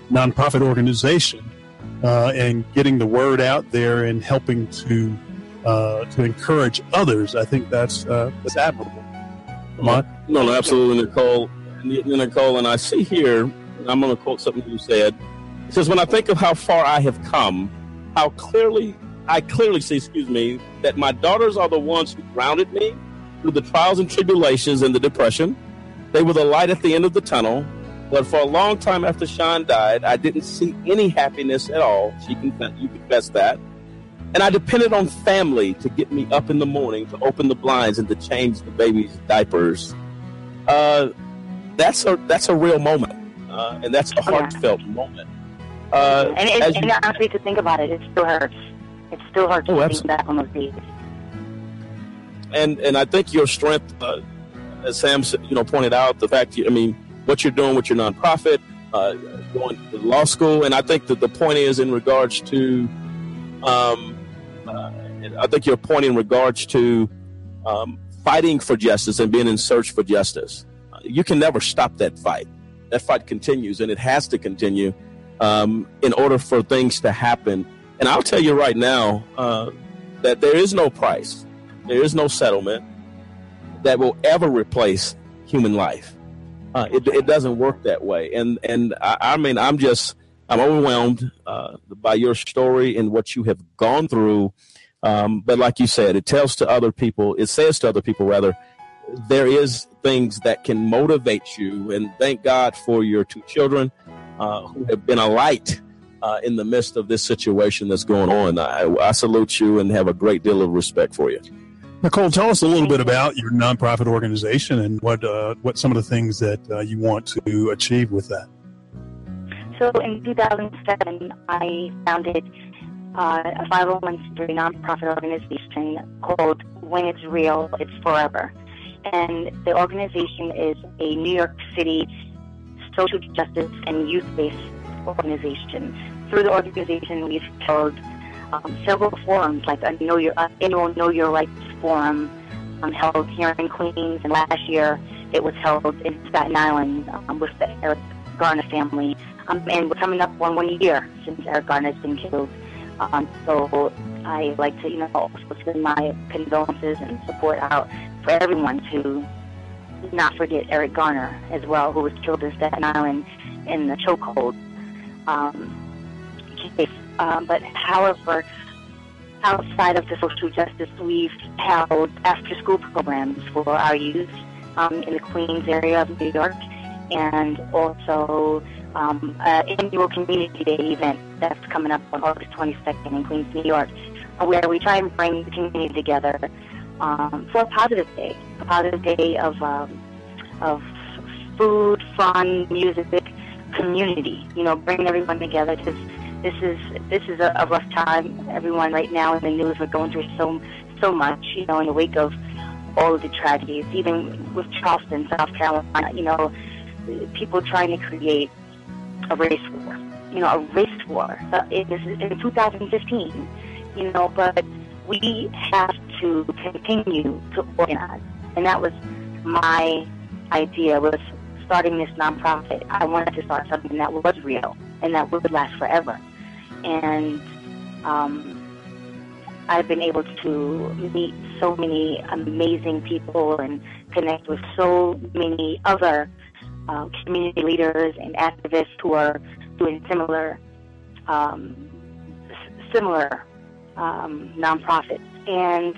nonprofit organization uh, and getting the word out there and helping to uh, to encourage others. I think that's uh, that's admirable. No, no, absolutely, Nicole. Nicole, and I see here, I'm going to quote something you said. It says, when I think of how far I have come, how clearly, I clearly see, excuse me, that my daughters are the ones who grounded me through the trials and tribulations and the depression. They were the light at the end of the tunnel. But for a long time after Sean died, I didn't see any happiness at all. She confessed, you confessed that. And I depended on family to get me up in the morning, to open the blinds and to change the baby's diapers. Uh, that's a that's a real moment, uh, and that's a heartfelt yeah. moment. Uh, and it, and you, honestly, to think about it, it still hurts. It still hurts oh, to think back on those days. And and I think your strength, uh, as Sam you know pointed out, the fact you, I mean, what you're doing with your nonprofit, uh, going to law school, and I think that the point is in regards to, um, uh, I think your point in regards to um, fighting for justice and being in search for justice. Uh, you can never stop that fight. That fight continues, and it has to continue um, in order for things to happen. And I'll tell you right now uh, that there is no price, there is no settlement that will ever replace human life. Uh, it, it doesn't work that way. And and I, I mean, I'm just, I'm overwhelmed uh, by your story and what you have gone through. Um, but like you said, it tells to other people, it says to other people, rather, there is things that can motivate you. And thank God for your two children uh, who have been a light uh, in the midst of this situation that's going on. I, I salute you and have a great deal of respect for you. Nicole, tell us a little bit about your nonprofit organization and what uh, what some of the things that uh, you want to achieve with that. So in two thousand seven, I founded uh, a five oh one c three nonprofit organization called When It's Real, It's Forever. And the organization is a New York City social justice and youth-based organization. Through the organization, we've held um, several forums, like a Know Your uh, annual Know Your Rights forum um, held here in Queens, and last year it was held in Staten Island um, with the Eric Garner family. Um, and we're coming up on one year since Eric Garner has been killed. Um, so I like to, you know, also send my condolences and support out for everyone to not forget Eric Garner as well, who was killed in Staten Island in the chokehold um, case. Um, but however, outside of the social justice, we've held after-school programs for our youth um, in the Queens area of New York, and also um, an annual community day event that's coming up on August twenty-second in Queens, New York, where we try and bring the community together um, for a positive day, a positive day of um, of food, fun, music, community. You know, bringing everyone together. Because this is this is a, a rough time. Everyone right now in the news, we're going through so so much. You know, in the wake of all of the tragedies, even with Charleston, South Carolina. You know, people trying to create a race war. You know, a race war. Uh, it, this is in two thousand fifteen. You know, but we have to continue to organize, and that was my idea. Was starting this nonprofit. I wanted to start something that was real and that would last forever. And um, I've been able to meet so many amazing people and connect with so many other uh, community leaders and activists who are doing similar, um, s- similar um, nonprofits. And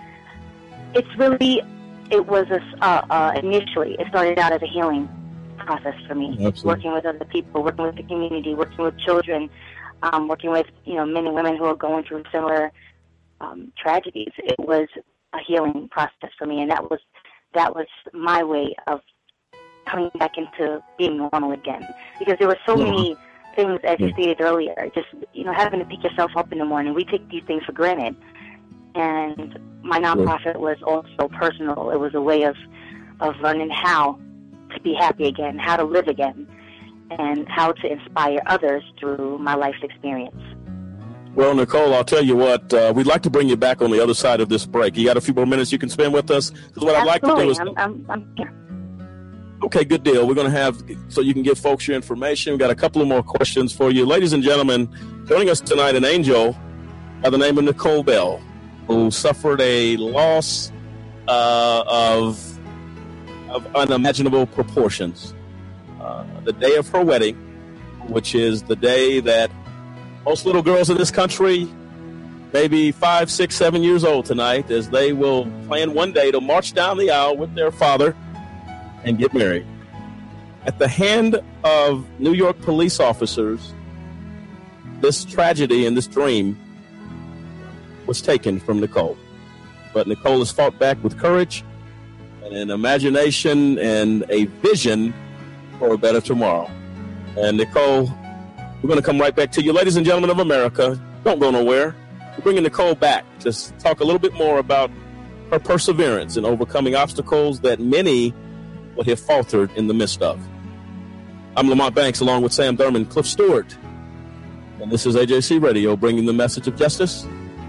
it's really, it was a, uh, uh, initially, it started out as a healing process for me. Absolutely. Working with other people, working with the community, working with children, um, working with, you know, men and women who are going through similar um, tragedies. It was a healing process for me, and that was that was my way of coming back into being normal again. Because there were so yeah. many things, as you stated earlier, just, you know, having to pick yourself up in the morning. We take these things for granted. And my nonprofit was also personal. It was a way of, of learning how to be happy again, how to live again, and how to inspire others through my life's experience. Well, Nicole, I'll tell you what, uh, we'd like to bring you back on the other side of this break. You got a few more minutes you can spend with us? Because what Absolutely. I'd like to do is... I'm, I'm, I'm here. Okay, good deal. We're going to have, so you can give folks your information. We've got a couple of more questions for you. Ladies and gentlemen, joining us tonight, an angel by the name of Nicole Bell, who suffered a loss uh, of, of unimaginable proportions. Uh, the day of her wedding, which is the day that most little girls in this country, maybe five, six, seven years old tonight, as they will plan one day to march down the aisle with their father and get married. At the hand of New York police officers, this tragedy and this dream was taken from Nicole. But Nicole has fought back with courage and an imagination and a vision for a better tomorrow. And Nicole, we're going to come right back to you. Ladies and gentlemen of America, don't go nowhere. We're bringing Nicole back to talk a little bit more about her perseverance in overcoming obstacles that many would have faltered in the midst of. I'm Lamont Banks, along with Sam Thurman, Cliff Stewart, and this is A J C Radio, bringing the message of justice.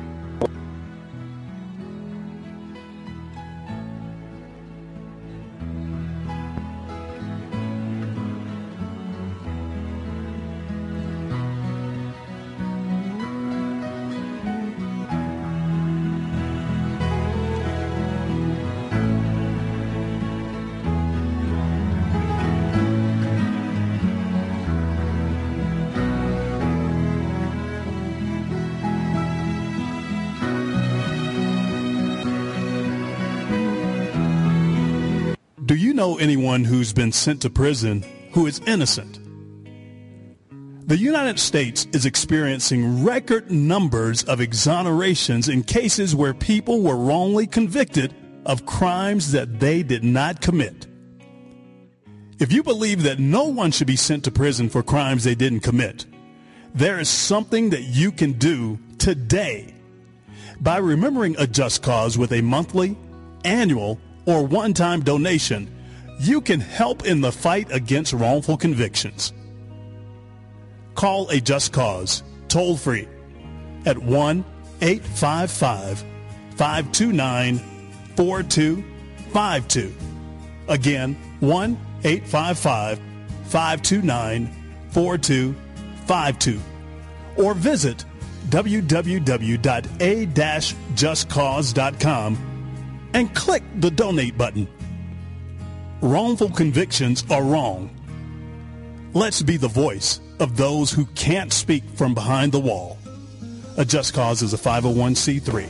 Do you know anyone who's been sent to prison who is innocent? The United States is experiencing record numbers of exonerations in cases where people were wrongly convicted of crimes that they did not commit. If you believe that no one should be sent to prison for crimes they didn't commit, there is something that you can do today. By remembering a just cause with a monthly, annual, or one-time donation, you can help in the fight against wrongful convictions. Call a just cause toll-free at one eight five five, five two nine, four two five two. Again, one eight five five, five two nine, four two five two. Or visit w w w dot a dash just cause dot com and click the donate button. Wrongful convictions are wrong. Let's be the voice of those who can't speak from behind the wall. A Just Cause is a five oh one c three.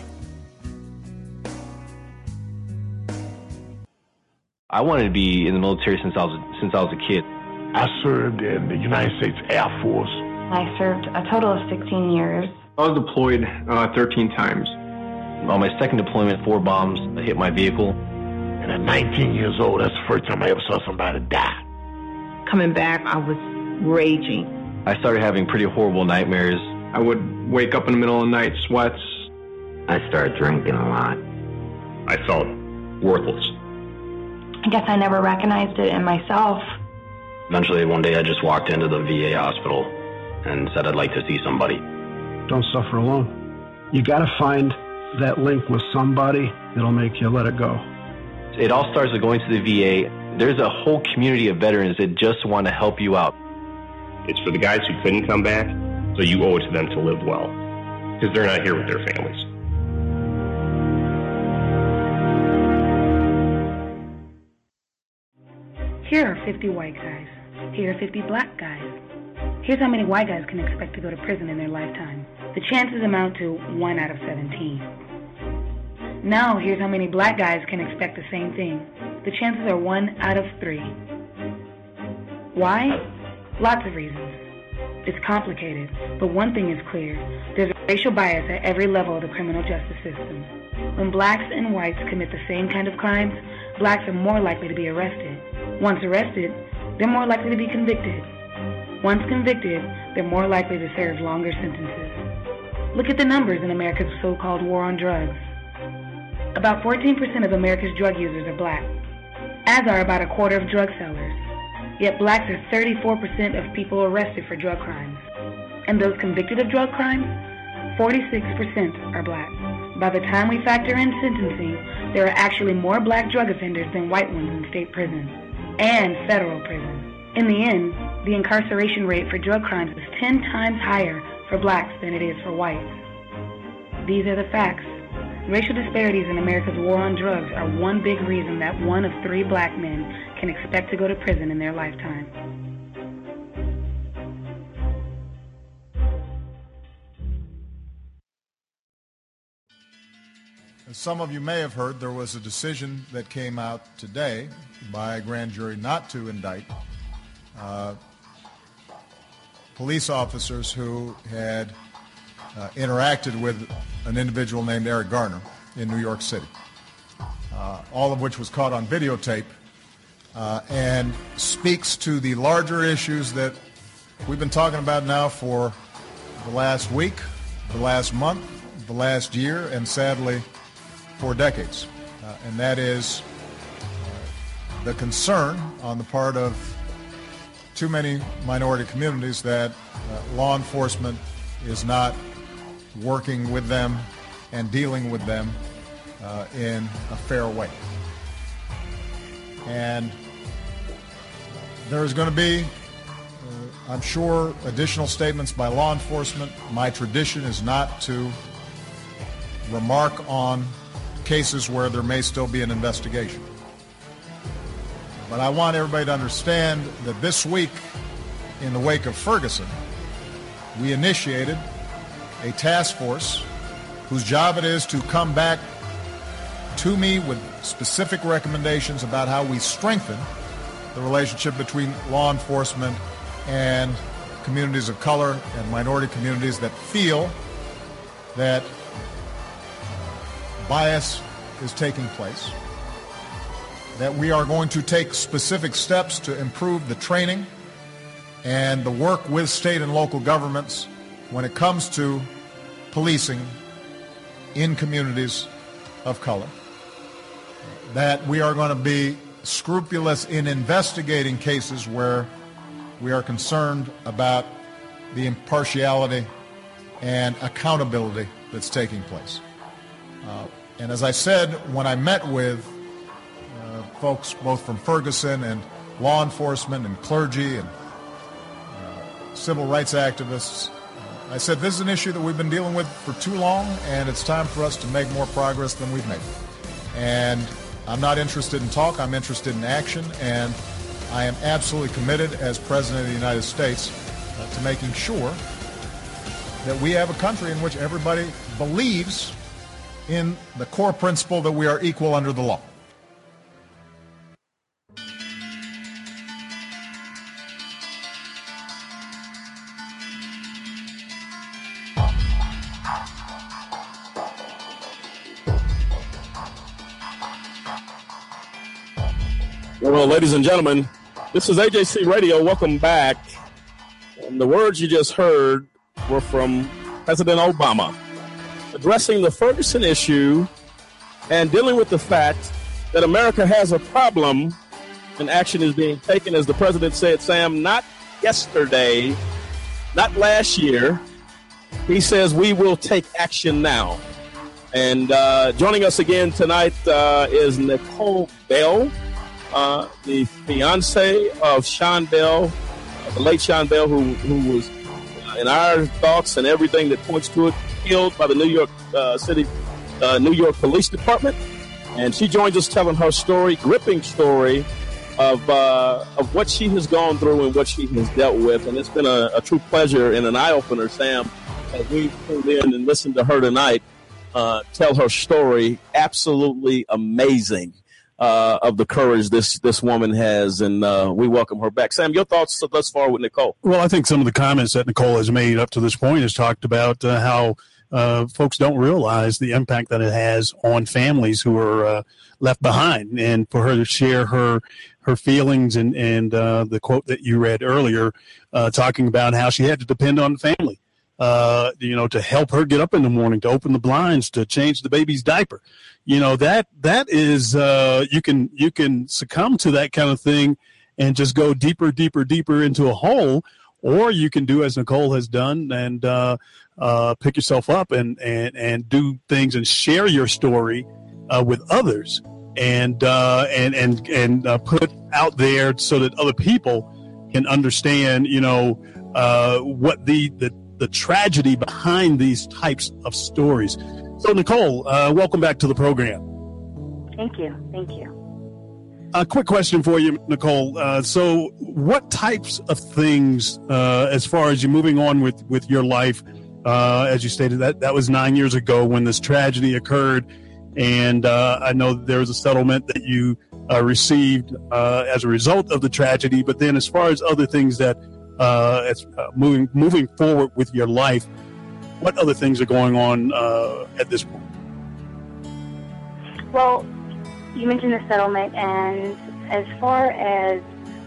I wanted to be in the military since I was since I was a kid. I served in the United States Air Force. I served a total of sixteen years. I was deployed uh, thirteen times. On my second deployment, four bombs hit my vehicle. And at nineteen years old, that's the first time I ever saw somebody die. Coming back, I was raging. I started having pretty horrible nightmares. I would wake up in the middle of the night, sweats. I started drinking a lot. I felt worthless. I guess I never recognized it in myself. Eventually, one day I just walked into the V A hospital and said I'd like to see somebody. Don't suffer alone. You got to find that link with somebody that'll make you let it go. It all starts with going to the V A. There's a whole community of veterans that just want to help you out. It's for the guys who couldn't come back, so you owe it to them to live well, because they're not here with their families. Here are fifty white guys. Here are fifty black guys. Here's how many white guys can expect to go to prison in their lifetime. The chances amount to one out of seventeen. Now, here's how many black guys can expect the same thing. The chances are one out of three. Why? Lots of reasons. It's complicated, but one thing is clear. There's a racial bias at every level of the criminal justice system. When blacks and whites commit the same kind of crimes, blacks are more likely to be arrested. Once arrested, they're more likely to be convicted. Once convicted, they're more likely to serve longer sentences. Look at the numbers in America's so-called war on drugs. About fourteen percent of America's drug users are black, as are about a quarter of drug sellers. Yet blacks are thirty-four percent of people arrested for drug crimes. And those convicted of drug crimes, forty-six percent are black. By the time we factor in sentencing, there are actually more black drug offenders than white ones in state prisons. and federal prison. In the end, the incarceration rate for drug crimes is ten times higher for blacks than it is for whites. These are the facts. Racial disparities in America's war on drugs are one big reason that one of three black men can expect to go to prison in their lifetime. As some of you may have heard, there was a decision that came out today by a grand jury not to indict uh, police officers who had uh, interacted with an individual named Eric Garner in New York City, uh, all of which was caught on videotape uh, and speaks to the larger issues that we've been talking about now for the last week, the last month, the last year, and sadly, for decades, uh, and that is uh, the concern on the part of too many minority communities that uh, law enforcement is not working with them and dealing with them uh, in a fair way. And there is going to be, uh, I'm sure, additional statements by law enforcement. My tradition is not to remark on cases where there may still be an investigation. But I want everybody to understand that this week, in the wake of Ferguson, we initiated a task force whose job it is to come back to me with specific recommendations about how we strengthen the relationship between law enforcement and communities of color and minority communities that feel that bias is taking place, that we are going to take specific steps to improve the training and the work with state and local governments when it comes to policing in communities of color, that we are going to be scrupulous in investigating cases where we are concerned about the impartiality and accountability that's taking place. Uh, and as I said, when I met with uh, folks both from Ferguson and law enforcement and clergy and uh, civil rights activists, uh, I said this is an issue that we've been dealing with for too long, and it's time for us to make more progress than we've made. And I'm not interested in talk, I'm interested in action, and I am absolutely committed as President of the United States uh, to making sure that we have a country in which everybody believes in the core principle that we are equal under the law. Well, ladies and gentlemen, this is A J C Radio. Welcome back. And the words you just heard were from President Obama, addressing the Ferguson issue and dealing with the fact that America has a problem and action is being taken, as the president said, Sam, not yesterday, not last year. He says we will take action now. And uh, joining us again tonight uh, is Nicole Bell, uh, the fiance of Sean Bell, uh, the late Sean Bell, who, who was uh, in our thoughts and everything that points to it, killed by the New York uh, City, uh, New York Police Department. And she joins us telling her story, gripping story of uh, of what she has gone through and what she has dealt with. And it's been a, a true pleasure and an eye-opener, Sam, as we tuned in and listened to her tonight uh, tell her story. Absolutely amazing uh, of the courage this, this woman has, and uh, we welcome her back. Sam, your thoughts thus far with Nicole? Well, I think some of the comments that Nicole has made up to this point has talked about uh, how uh, folks don't realize the impact that it has on families who are uh, left behind, and for her to share her her feelings and, and uh, the quote that you read earlier, uh, talking about how she had to depend on the family, uh, you know, to help her get up in the morning, to open the blinds, to change the baby's diaper. You know, that that is uh, you can you can succumb to that kind of thing and just go deeper, deeper, deeper into a hole, or you can do as Nicole has done and uh, uh, pick yourself up and, and, and do things and share your story uh, with others and uh, and and and uh, put out there so that other people can understand, you know, uh, what the, the the tragedy behind these types of stories. So, Nicole, uh, welcome back to the program. Thank you. Thank you. A quick question for you, Nicole. Uh, so what types of things, uh, as far as you moving on with, with your life, uh, as you stated, that, that was nine years ago when this tragedy occurred. And uh, I know there was a settlement that you uh, received uh, as a result of the tragedy. But then as far as other things that uh, as, uh, moving moving forward with your life, what other things are going on uh, at this point? Well, you mentioned the settlement, and as far as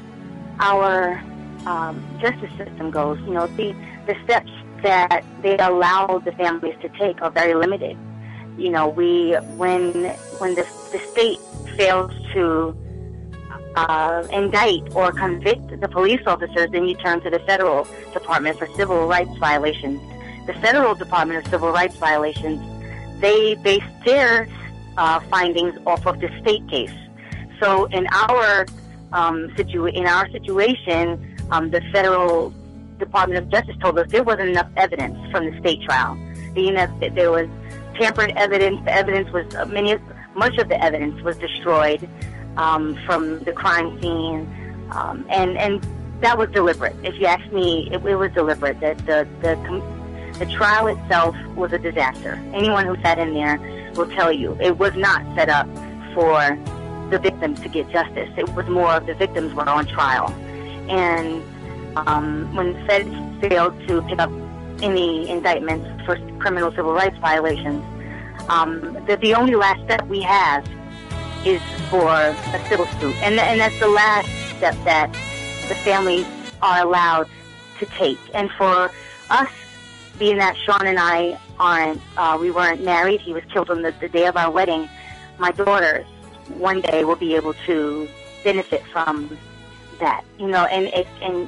our um, justice system goes, you know, the, the steps that they allow the families to take are very limited. You know, we when when the, the state fails to uh, indict or convict the police officers, then you turn to the federal department for civil rights violations. The federal Department of Civil Rights Violations, they base their uh, findings off of the state case. So in our um, situa- in our situation, um, the federal Department of Justice told us there wasn't enough evidence from the state trial. Being that there was tampered evidence, the evidence was uh, many, much of the evidence was destroyed um, from the crime scene, um, and and that was deliberate. If you ask me, it, it was deliberate. That the the com- The trial itself was a disaster. Anyone who sat in there will tell you it was not set up for the victims to get justice. It was more of the victims were on trial. And um, when the feds failed to pick up any indictments for criminal civil rights violations, um, the, the only last step we have is for a civil suit. And, and that's the last step that the families are allowed to take. And for us, being that Sean and I aren't, uh, we weren't married, he was killed on the, the day of our wedding, my daughters one day will be able to benefit from that, you know, and it, and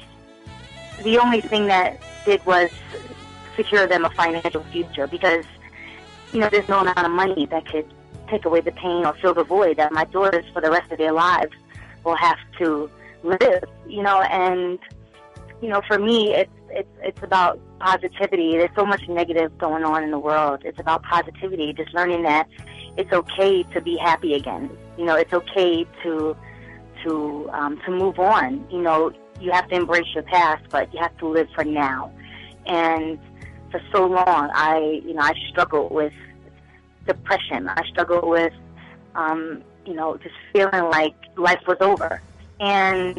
the only thing that did was secure them a financial future, because, you know, there's no amount of money that could take away the pain or fill the void that my daughters for the rest of their lives will have to live, you know, and, you know, for me, it's, it's, it's about positivity. There's so much negative going on in the world. It's about positivity, just learning that it's okay to be happy again. You know, it's okay to to um, to move on. You know, you have to embrace your past, but you have to live for now. And for so long, I you know I struggled with depression. I struggled with um, you know just feeling like life was over. And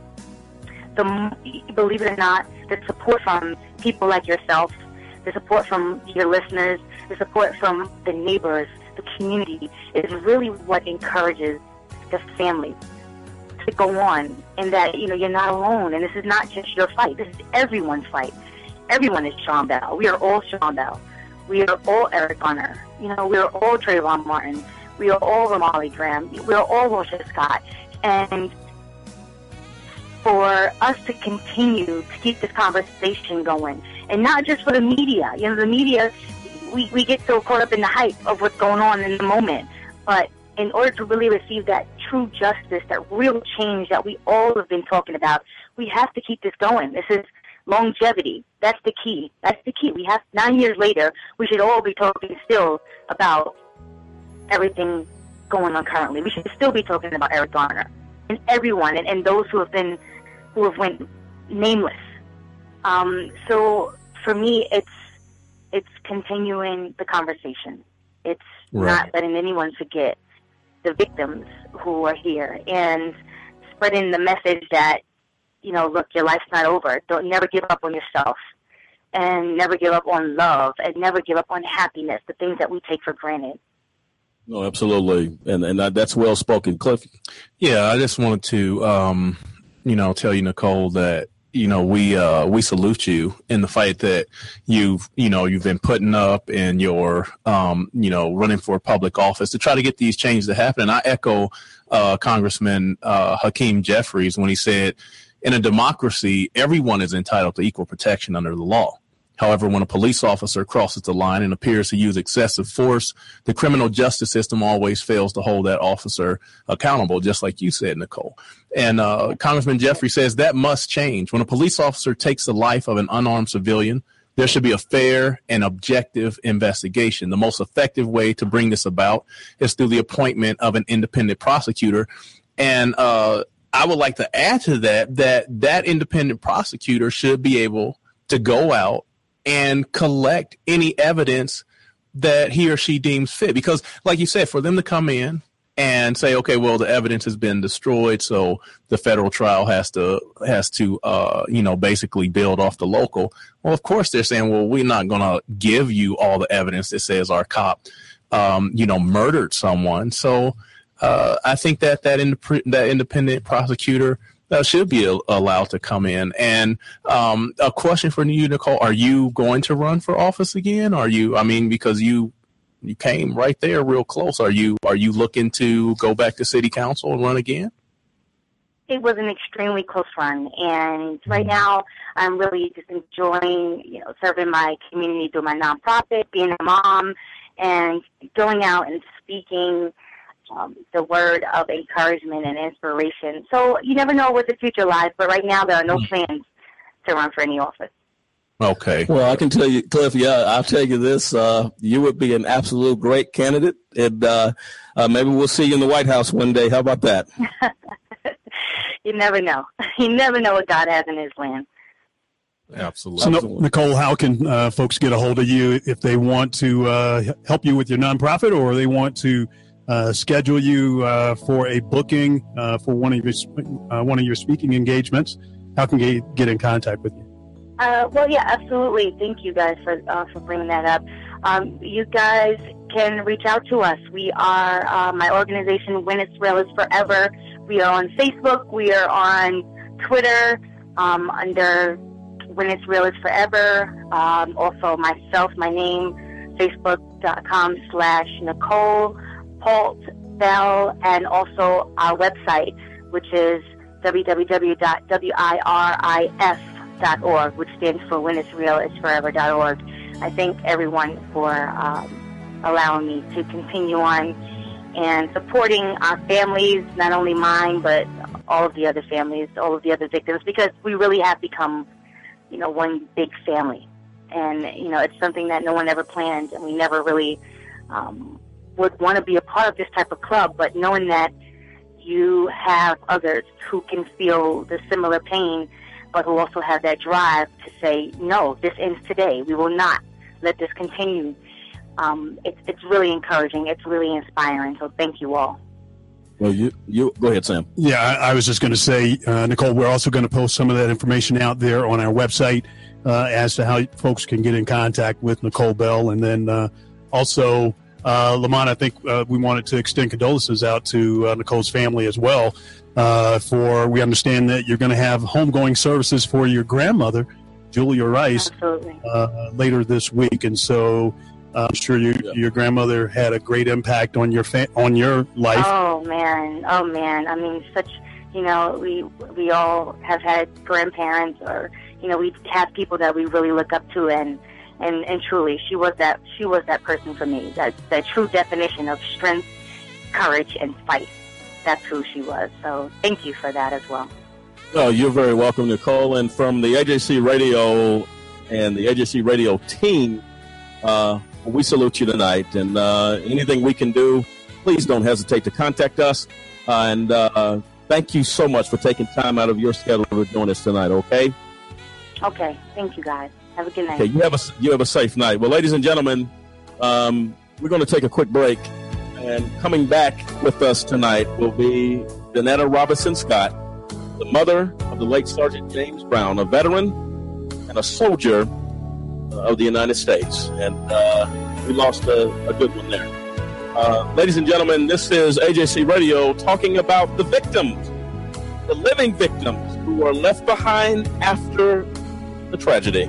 the believe it or not, the support from people like yourself, the support from your listeners, the support from the neighbors, the community, is really what encourages the family to go on, and that, you know, you're not alone, and this is not just your fight. This is everyone's fight. Everyone is Sean Bell. We are all Sean Bell. We are all Eric Garner. You know, we are all Trayvon Martin. We are all Romali Graham. We are all Rocha Scott. And for us to continue to keep this conversation going, and not just for the media. You know, the media, we, we get so caught up in the hype of what's going on in the moment. But in order to really receive that true justice, that real change that we all have been talking about, we have to keep this going. This is longevity. That's the key. That's the key. We have, nine years later, we should all be talking still about everything going on currently. We should still be talking about Eric Garner and everyone, and, and those who have been, who have went nameless. Um, so for me, it's it's continuing the conversation. It's right. Not letting anyone forget the victims who are here, and spreading the message that, you know, look, your life's not over. Don't never give up on yourself, and never give up on love, and never give up on happiness, the things that we take for granted. No, absolutely. And and that's well spoken. Cliff? Yeah, I just wanted to, um, you know, tell you, Nicole, that, you know, we uh, we salute you in the fight that you've, you know, you've been putting up in your, um, you know, running for public office to try to get these changes to happen. And I echo uh, Congressman uh, Hakeem Jeffries when he said, in a democracy, everyone is entitled to equal protection under the law. However, when a police officer crosses the line and appears to use excessive force, the criminal justice system always fails to hold that officer accountable, just like you said, Nicole. And uh, Congressman Jeffrey says that must change. When a police officer takes the life of an unarmed civilian, there should be a fair and objective investigation. The most effective way to bring this about is through the appointment of an independent prosecutor. And uh, I would like to add to that that that independent prosecutor should be able to go out and collect any evidence that he or she deems fit. Because, like you said, for them to come in and say, okay, well, the evidence has been destroyed, so the federal trial has to, has to, uh, you know, basically build off the local. Well, of course, they're saying, well, we're not going to give you all the evidence that says our cop, um, you know, murdered someone. So uh, I think that that, indep- that independent prosecutor Uh, should be a- allowed to come in. And um, a question for you, Nicole, are you going to run for office again? Are you, I mean, because you you came right there real close. Are you are you looking to go back to city council and run again? It was an extremely close run. And right now I'm really just enjoying, you know, serving my community through my nonprofit, being a mom, and going out and speaking Um, the word of encouragement and inspiration. So you never know what the future lies, but right now there are no plans to run for any office. Okay. Well, I can tell you, Cliff, yeah, I'll tell you this. Uh, you would be an absolute great candidate, and uh, uh, maybe we'll see you in the White House one day. How about that? You never know. You never know what God has in his plan. Absolutely. So, no, Nicole, how can uh, folks get a hold of you if they want to uh, help you with your nonprofit, or they want to Uh, schedule you uh, for a booking uh, for one of your uh, one of your speaking engagements? How can they get in contact with you? Uh, well, yeah, absolutely. Thank you guys for uh, for bringing that up. Um, you guys can reach out to us. We are uh, my organization, When It's Real Is Forever. We are on Facebook. We are on Twitter um, under When It's Real Is Forever. Um, also, myself, my name, Facebook.com slash Nicole Holt Bell, and also our website, which is w w w dot wirif dot org, which stands for When It's Real It's Forever dot org. I thank everyone for um, allowing me to continue on and supporting our families, not only mine, but all of the other families, all of the other victims, because we really have become, you know, one big family. And, you know, it's something that no one ever planned, and we never really um, would want to be a part of this type of club, but knowing that you have others who can feel the similar pain, but who also have that drive to say, no, this ends today. We will not let this continue. Um, it's, it's really encouraging. It's really inspiring. So thank you all. Well, you, you go ahead, Sam. Yeah, I, I was just going to say, uh, Nicole, we're also going to post some of that information out there on our website uh, as to how folks can get in contact with Nicole Bell. And then uh, also, Uh, Lamont, I think uh, we wanted to extend condolences out to uh, Nicole's family as well. Uh, for we understand that you're going to have homegoing services for your grandmother, Julia Rice, uh, later this week, and so uh, I'm sure you, yeah. your grandmother had a great impact on your fa- on your life. Oh man, oh man! I mean, such you know, we we all have had grandparents, or you know, we have people that we really look up to, and. And, and truly, she was that she was that person for me. That that true definition of strength, courage, and fight. That's who she was. So thank you for that as well. Oh, you're very welcome, Nicole. And from the A J C Radio and the A J C Radio team, uh, we salute you tonight. And uh, anything we can do, please don't hesitate to contact us. Uh, and uh, thank you so much for taking time out of your schedule to join us tonight. Okay. Okay. Thank you, guys. Have a good night. Okay, you have a you have a safe night. Well, ladies and gentlemen, um, we're going to take a quick break, and coming back with us tonight will be Danetta Robinson Scott, the mother of the late Sergeant James Brown, a veteran and a soldier of the United States, and uh, we lost a, a good one there. Uh, ladies and gentlemen, this is A J C Radio talking about the victims, the living victims who are left behind after the tragedy.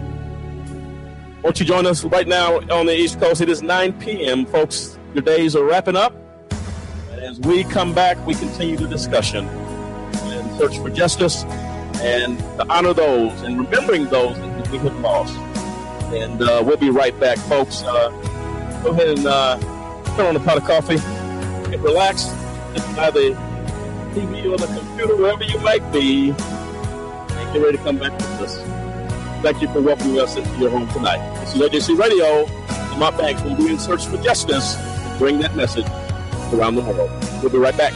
Won't you join us right now on the East Coast? It is nine p.m., folks. Your days are wrapping up. And as we come back, we continue the discussion and search for justice and to honor those and remembering those that we have lost. And uh, we'll be right back, folks. Uh, go ahead and uh, turn on a pot of coffee and relax. Just by the T V or the computer, wherever you might be, and get ready to come back with us. Thank you for welcoming us into your home tonight. This is A J C Radio. Lamont Banks will be in search for justice and bring that message around the world. We'll be right back.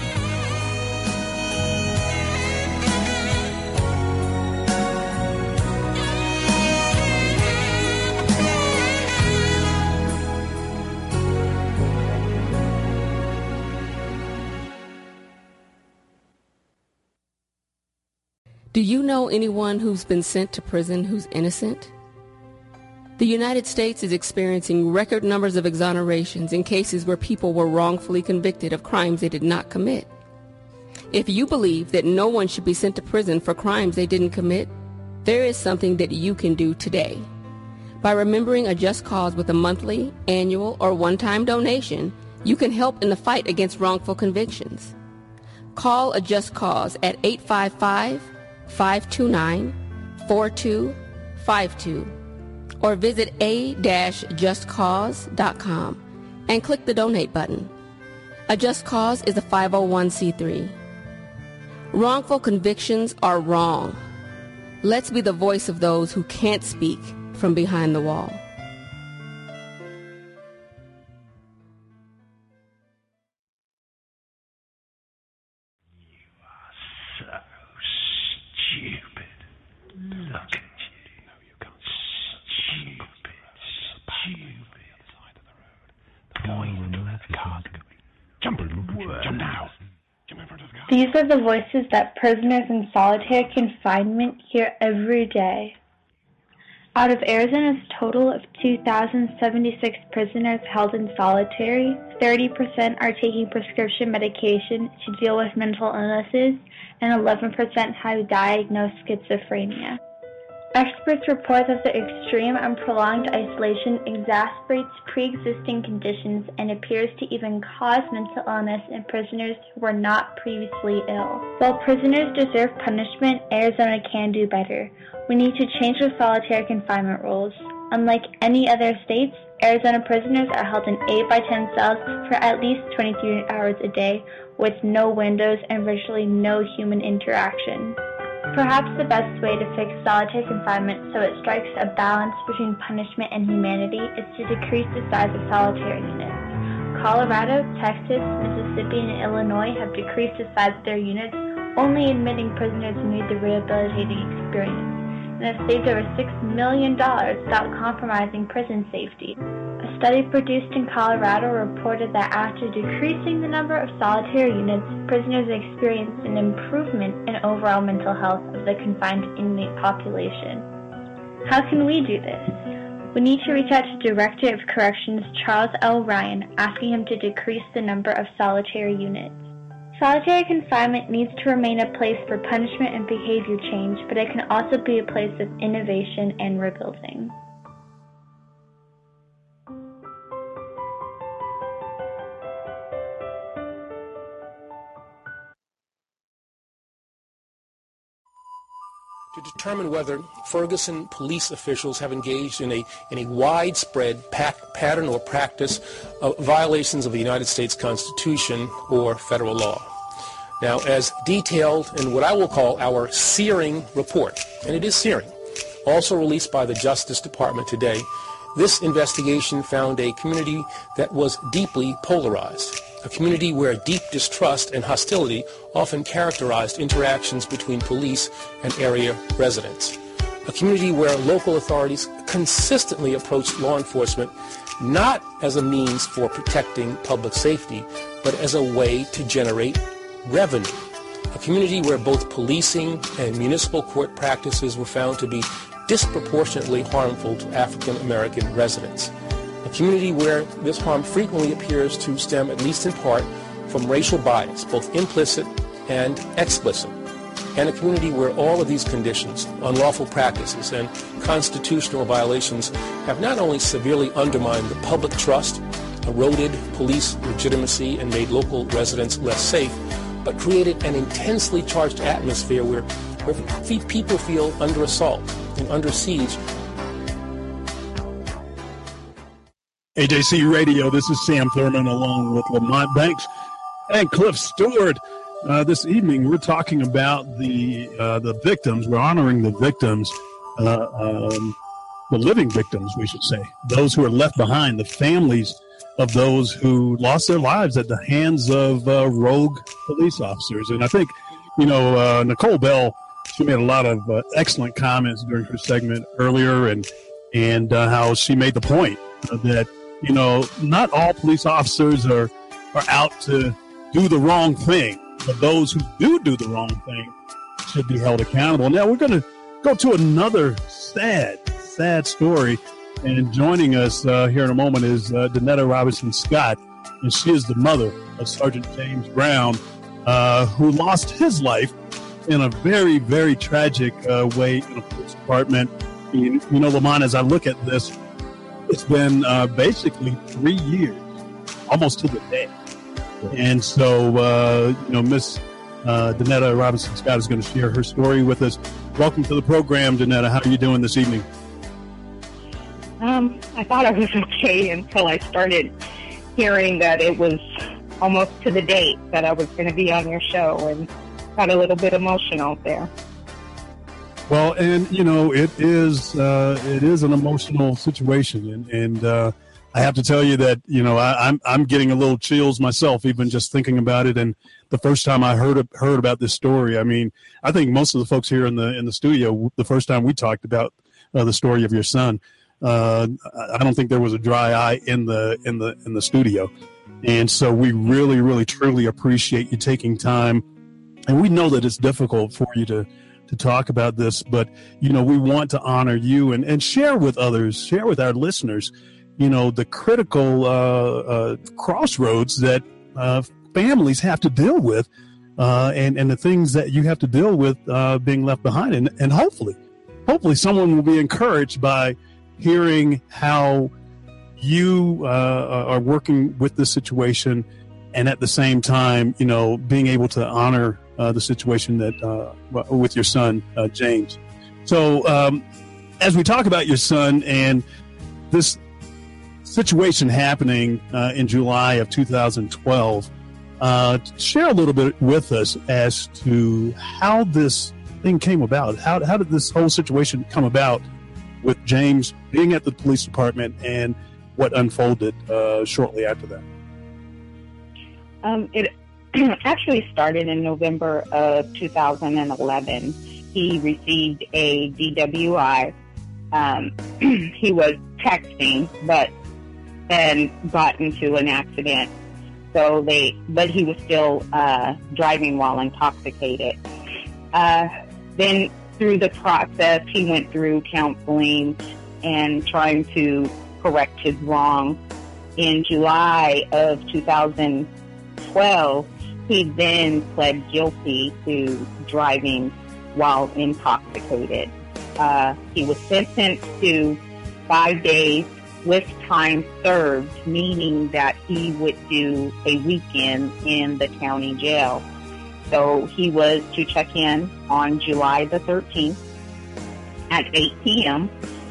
Do you know anyone who's been sent to prison who's innocent? The United States is experiencing record numbers of exonerations in cases where people were wrongfully convicted of crimes they did not commit. If you believe that no one should be sent to prison for crimes they didn't commit, there is something that you can do today. By remembering a just cause with a monthly, annual, or one-time donation, you can help in the fight against wrongful convictions. Call a just cause at eight five five, five two nine, four two five two or visit a dash just cause dot com and click the donate button. A Just Cause is a five oh one c three. Wrongful convictions are wrong. Let's be the voice of those who can't speak from behind the wall. These are the voices that prisoners in solitary confinement hear every day. Out of Arizona's total of two thousand seventy-six prisoners held in solitary, thirty percent are taking prescription medication to deal with mental illnesses, and eleven percent have diagnosed schizophrenia. Experts report that the extreme and prolonged isolation exacerbates pre-existing conditions and appears to even cause mental illness in prisoners who were not previously ill. While prisoners deserve punishment, Arizona can do better. We need to change the solitary confinement rules. Unlike any other states, Arizona prisoners are held in eight by ten cells for at least twenty-three hours a day, with no windows and virtually no human interaction. Perhaps the best way to fix solitary confinement so it strikes a balance between punishment and humanity is to decrease the size of solitary units. Colorado, Texas, Mississippi, and Illinois have decreased the size of their units, only admitting prisoners who need the rehabilitating experience, and have saved over six million dollars without compromising prison safety. A study produced in Colorado reported that after decreasing the number of solitary units, prisoners experienced an improvement in overall mental health of the confined inmate population. How can we do this? We need to reach out to Director of Corrections Charles L. Ryan, asking him to decrease the number of solitary units. Solitary confinement needs to remain a place for punishment and behavior change, but it can also be a place of innovation and rebuilding. To determine whether Ferguson police officials have engaged in a, in a widespread pack, pattern or practice of violations of the United States Constitution or federal law. Now, as detailed in what I will call our searing report, and it is searing, also released by the Justice Department today, this investigation found a community that was deeply polarized, a community where deep distrust and hostility often characterized interactions between police and area residents, a community where local authorities consistently approached law enforcement not as a means for protecting public safety, but as a way to generate revenue, a community where both policing and municipal court practices were found to be disproportionately harmful to African American residents, a community where this harm frequently appears to stem, at least in part, from racial bias, both implicit and explicit, and a community where all of these conditions, unlawful practices, and constitutional violations have not only severely undermined the public trust, eroded police legitimacy, and made local residents less safe, but created an intensely charged atmosphere where, where people feel under assault and under siege. A J C Radio, this is Sam Thurman along with Lamont Banks and Cliff Stewart. Uh, this evening, we're talking about the uh, the victims. We're honoring the victims, uh, um, the living victims, we should say, those who are left behind, the families of those who lost their lives at the hands of uh, rogue police officers. And I think, you know, uh, Nicole Bell, she made a lot of uh, excellent comments during her segment earlier, and, and uh, how she made the point that, you know, not all police officers are, are out to do the wrong thing, but those who do do the wrong thing should be held accountable. Now, we're going to go to another sad, sad story. And joining us uh, here in a moment is uh, Danetta Robinson Scott, and she is the mother of Sergeant James Brown, uh, who lost his life in a very, very tragic uh, way in a police department. You, you know, Lamont, as I look at this, it's been uh, basically three years, almost to the day. And so, uh, you know, Miss uh, Danetta Robinson Scott is going to share her story with us. Welcome to the program, Danetta. How are you doing this evening? Um, I thought I was okay until I started hearing that it was almost to the date that I was going to be on your show, and got a little bit emotional there. Well, and you know, it is uh, it is an emotional situation, and, and uh, I have to tell you that you know I, I'm I'm getting a little chills myself, even just thinking about it. And the first time I heard heard about this story, I mean, I think most of the folks here in the in the studio, the first time we talked about uh, the story of your son, uh, I don't think there was a dry eye in the in the in the studio. And so we really, really, truly appreciate you taking time, and we know that it's difficult for you to. to talk about this, but, you know, we want to honor you and, and share with others, share with our listeners, you know, the critical uh, uh, crossroads that uh, families have to deal with uh, and, and the things that you have to deal with uh, being left behind. And, and hopefully, hopefully someone will be encouraged by hearing how you uh, are working with this situation and at the same time, you know, being able to honor Uh, the situation that uh, with your son, uh, James. So um, as we talk about your son and this situation happening uh, in July of two thousand twelve, uh, share a little bit with us as to how this thing came about. How, how did this whole situation come about with James being at the police department and what unfolded uh, shortly after that? Um, it actually started in November of two thousand eleven. He received a D W I. Um, he was texting, but then got into an accident. So they, but he was still uh, driving while intoxicated. Uh, then through the process, he went through counseling and trying to correct his wrong. In July of two thousand twelve, he then pled guilty to driving while intoxicated. Uh, he was sentenced to five days with time served, meaning that he would do a weekend in the county jail. So he was to check in on July the thirteenth at eight p.m.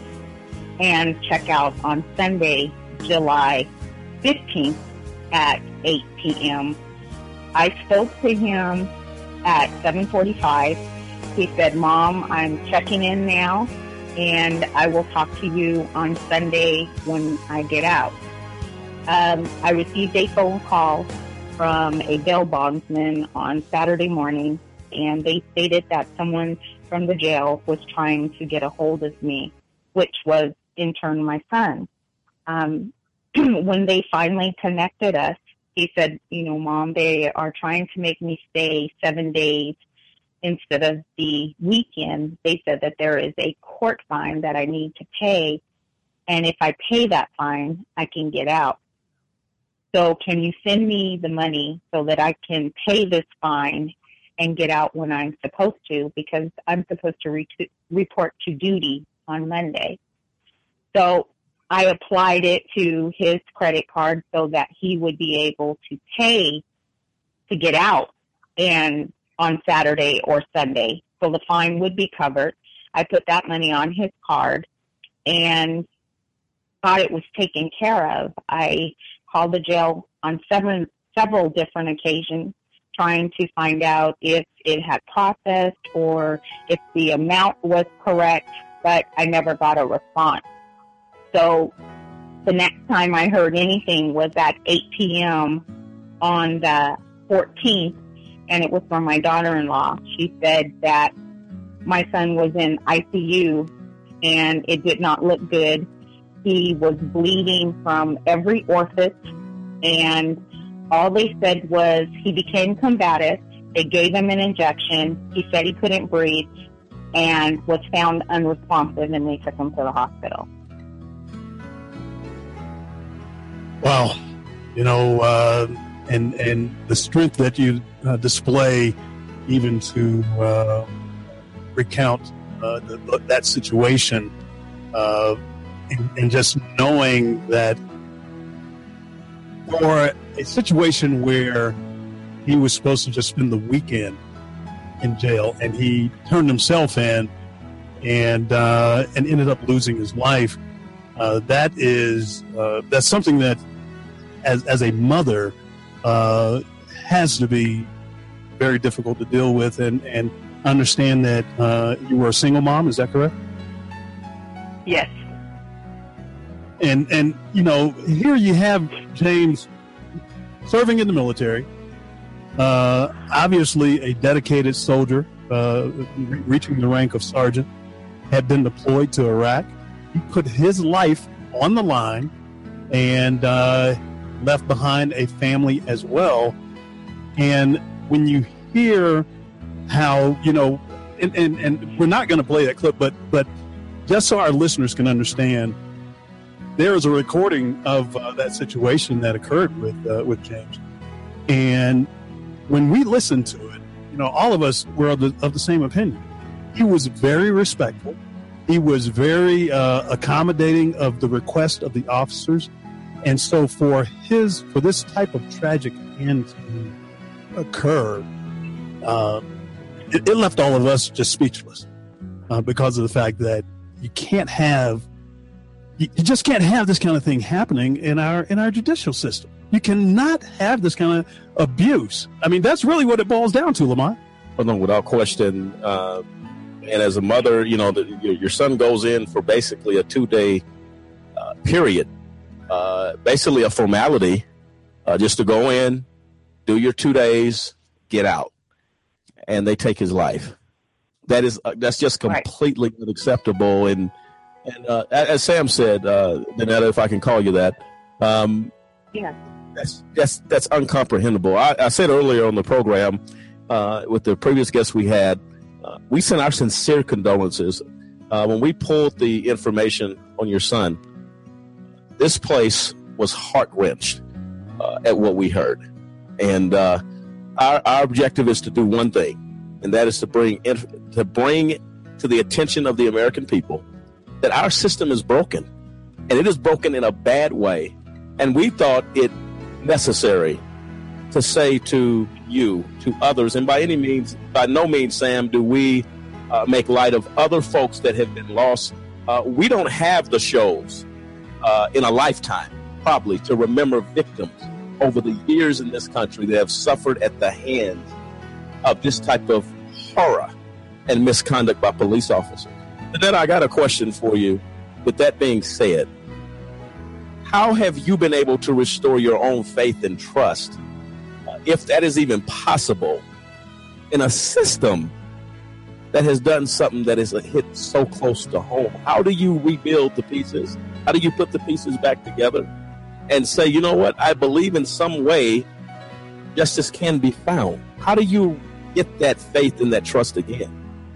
and check out on Sunday, July fifteenth at eight p.m. I spoke to him at seven forty-five. He said, "Mom, I'm checking in now, and I will talk to you on Sunday when I get out." Um, I received a phone call from a bail bondsman on Saturday morning, and they stated that someone from the jail was trying to get a hold of me, which was in turn my son. Um, when they finally connected us, he said, you know, "Mom, they are trying to make me stay seven days instead of the weekend. They said that there is a court fine that I need to pay, and if I pay that fine, I can get out. So can you send me the money so that I can pay this fine and get out when I'm supposed to, because I'm supposed to re- report to duty on Monday." So I applied it to his credit card so that he would be able to pay to get out and on Saturday or Sunday. So the fine would be covered. I put that money on his card, and thought it was taken care of. I called the jail on several, several different occasions trying to find out if it had processed or if the amount was correct, but I never got a response. So the next time I heard anything was at eight p.m. on the fourteenth, and it was from my daughter-in-law. She said that my son was in I C U, and it did not look good. He was bleeding from every orifice, and all they said was he became combative. They gave him an injection. He said he couldn't breathe and was found unresponsive, and they took him to the hospital. Wow. You know, uh, and and the strength that you uh, display even to uh, recount uh, the, that situation uh, and, and just knowing that for a situation where he was supposed to just spend the weekend in jail and he turned himself in and uh, and ended up losing his life, uh, that is uh, that's something that as as a mother uh, has to be very difficult to deal with, and, and understand that uh, you were a single mom. Is that correct? Yes. And, and you know, here you have James serving in the military, uh, obviously a dedicated soldier, uh, re- reaching the rank of sergeant, had been deployed to Iraq. He put his life on the line and uh, left behind a family as well. And when you hear how, you know, and, and, and we're not going to play that clip, but but just so our listeners can understand, there is a recording of uh, that situation that occurred with uh, with James. And when we listened to it, you know, all of us were of the, of the same opinion. He was very respectful. He was very uh, accommodating of the request of the officers. And so for his, for this type of tragic end to occur, uh, it, it left all of us just speechless uh, because of the fact that you can't have, you, you just can't have this kind of thing happening in our, in our judicial system. You cannot have this kind of abuse. I mean, that's really what it boils down to, Lamont. Well, no, without question. Uh, and as a mother, you know, the, your, your son goes in for basically a two-day uh, period. Uh, basically a formality, uh, just to go in, do your two days, get out, and they take his life. That is uh, that's just completely right. unacceptable. And and uh, as Sam said, uh, Danetta, if I can call you that, um, yeah, that's that's that's uncomprehendable. I, I said earlier on the program uh, with the previous guests we had, uh, we sent our sincere condolences uh, when we pulled the information on your son. This place was heart-wrenched uh, at what we heard. And uh, our, our objective is to do one thing, and that is to bring in, to bring to the attention of the American people that our system is broken, and it is broken in a bad way. And we thought it necessary to say to you, to others, and by any means, by no means, Sam, do we uh, make light of other folks that have been lost. Uh, we don't have the shows Uh, in a lifetime, probably, to remember victims over the years in this country that have suffered at the hands of this type of horror and misconduct by police officers. And then I got a question for you. With that being said, how have you been able to restore your own faith and trust, uh, if that is even possible, in a system that has done something that is a hit so close to home? How do you rebuild the pieces? How do you put the pieces back together and say, you know what, I believe in some way justice can be found? How do you get that faith and that trust again?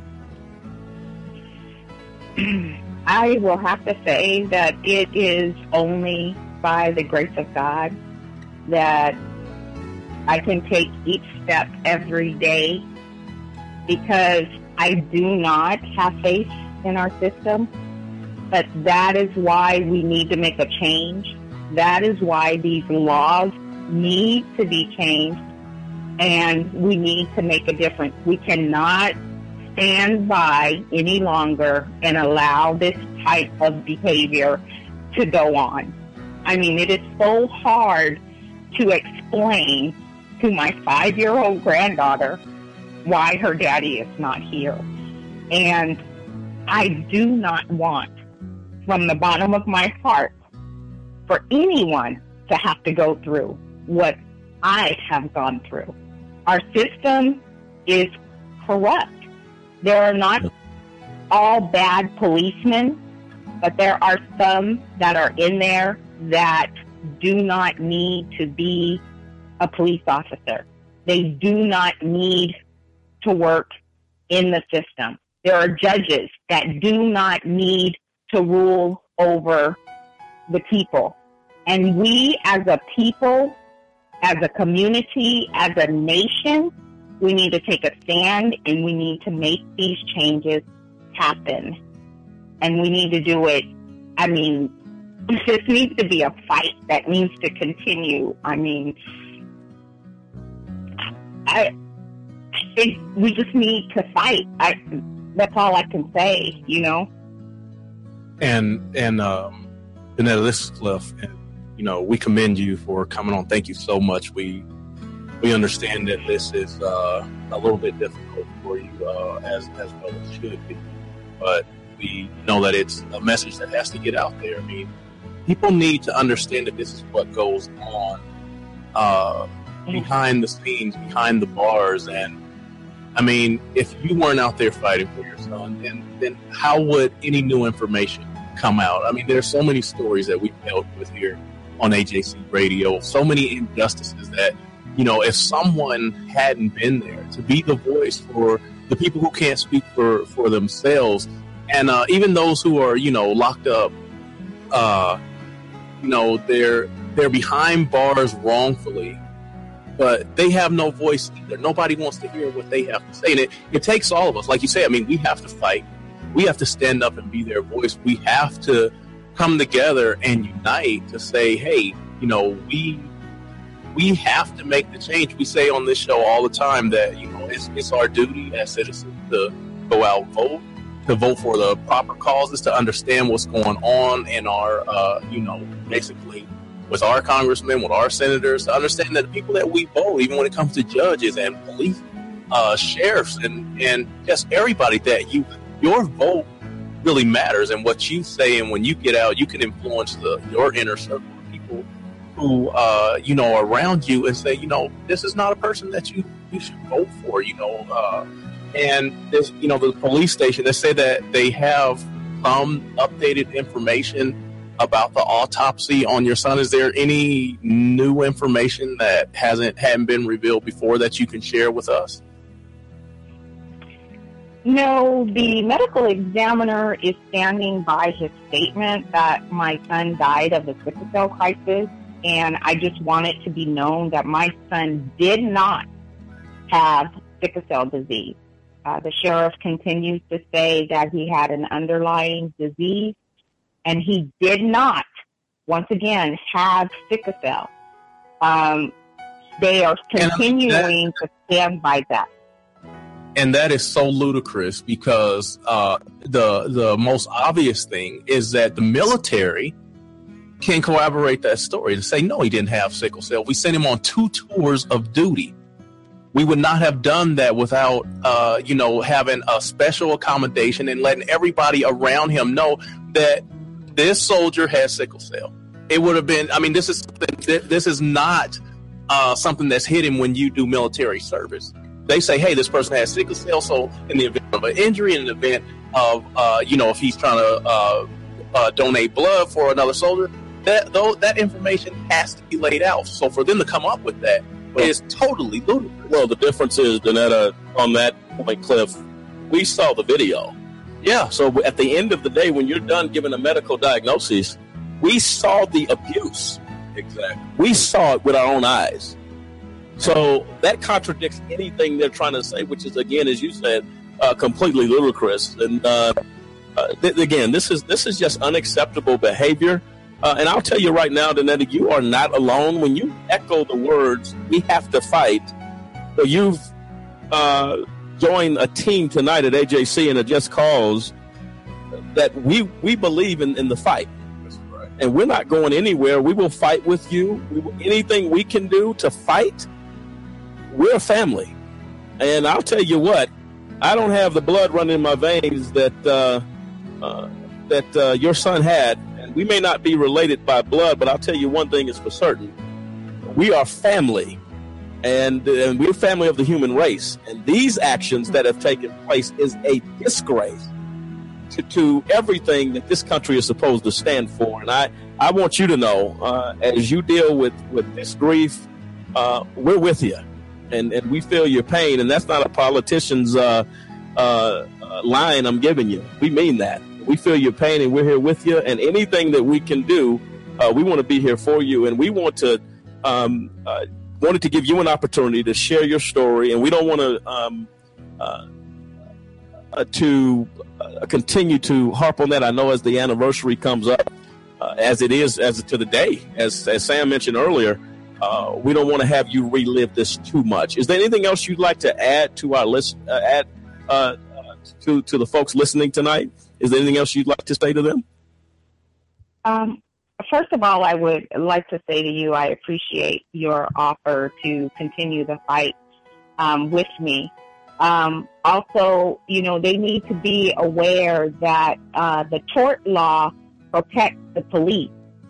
I will have to say that it is only by the grace of God that I can take each step every day, because I do not have faith in our system. But that is why we need to make a change. That is why these laws need to be changed, and we need to make a difference. We cannot stand by any longer and allow this type of behavior to go on. I mean, it is so hard to explain to my five-year-old granddaughter why her daddy is not here. And I do not want, from the bottom of my heart, for anyone to have to go through what I have gone through. Our system is corrupt. There are not all bad policemen, but there are some that are in there that do not need to be a police officer. They do not need to work in the system. There are judges that do not need to rule over the people. And we as a people, as a community, as a nation, we need to take a stand and we need to make these changes happen. And we need to do it, I mean, this needs to be a fight that needs to continue. I mean, I, I think we just need to fight. I, that's all I can say, you know? And, and, um, Danetta, this is Cliff, and, you know, we commend you for coming on. Thank you so much. We, we understand that this is, uh, a little bit difficult for you, uh, as, as well as it should be, but we know that it's a message that has to get out there. I mean, people need to understand that this is what goes on, uh, behind the scenes, behind the bars. And I mean, if you weren't out there fighting for your son, then, then how would any new information come out? I mean, there's so many stories that we've dealt with here on A J C Radio, so many injustices that, you know, if someone hadn't been there to be the voice for the people who can't speak for, for themselves, and uh, even those who are, you know, locked up, uh, you know, they're they're behind bars wrongfully, but they have no voice either. Nobody wants to hear what they have to say. And it, it takes all of us. Like you say, I mean, we have to fight. We have to stand up and be their voice. We have to come together and unite to say, hey, you know, we we have to make the change. We say on this show all the time that, you know, it's, it's our duty as citizens to go out and vote, to vote for the proper causes, to understand what's going on in our, uh, you know, basically with our congressmen, with our senators, to understand that the people that we vote, even when it comes to judges and police, uh, sheriffs, and, and just everybody, that you, your vote really matters. And what you say, and when you get out, you can influence the, your inner circle of people who, uh, you know, are around you, and say, you know, this is not a person that you, you should vote for, you know, uh, and there's, you know, the police station, they say that they have some updated information about the autopsy on your son. Is there any new information that hasn't hadn't been revealed before that you can share with us? No, the medical examiner is standing by his statement that my son died of the sickle cell crisis, and I just want it to be known that my son did not have sickle cell disease. Uh, the sheriff continues to say that he had an underlying disease, and he did not, once again, have sickle cell. Um, they are continuing to stand by that. And that is so ludicrous, because uh, the the most obvious thing is that the military can corroborate that story to say, no, he didn't have sickle cell. We sent him on two tours of duty. We would not have done that without, uh, you know, having a special accommodation and letting everybody around him know that this soldier has sickle cell. It would have been, I mean, this is this is not uh, something that's hidden when you do military service. They say, hey, this person has sickle cell, so in the event of an injury, in the event of, uh, you know, if he's trying to uh, uh, donate blood for another soldier, that though, that information has to be laid out. So for them to come up with that, well, is totally ludicrous. Well, the difference is, Danetta, on that point, Cliff, we saw the video. Yeah, so at the end of the day, when you're done giving a medical diagnosis, we saw the abuse. Exactly. We saw it with our own eyes. So that contradicts anything they're trying to say, which is, again, as you said, uh, completely ludicrous. And uh, uh, th- again, this is this is just unacceptable behavior. Uh, and I'll tell you right now, Danetta, you are not alone. When you echo the words, we have to fight, so you've uh, joined a team tonight at A J C and a Just Cause that we, we believe in, in the fight. That's right. and we're not going anywhere. We will fight with you. We will, anything we can do to fight, we're a family. And I'll tell you what, I don't have the blood running in my veins that uh, uh, that uh, your son had. And we may not be related by blood, but I'll tell you one thing is for certain. We are family, and, and we're family of the human race. And these actions that have taken place is a disgrace to, to everything that this country is supposed to stand for. And I, I want you to know, uh, as you deal with, with this grief, uh, we're with you. And, and we feel your pain, and that's not a politician's uh, uh, uh, line I'm giving you. We mean that. We feel your pain, and we're here with you. And anything that we can do, uh, we want to be here for you. And we want to um, uh, wanted to give you an opportunity to share your story. And we don't want to um, uh, uh, to uh, continue to harp on that. I know as the anniversary comes up, uh, as it is as to the day, as as Sam mentioned earlier. Uh, we don't want to have you relive this too much. Is there anything else you'd like to add to our list? Uh, add uh, uh, to to the folks listening tonight? Is there anything else you'd like to say to them? Um, first of all, I would like to say to you, I appreciate your offer to continue the fight um, with me. Um, also, you know, they need to be aware that uh, the tort law protects the police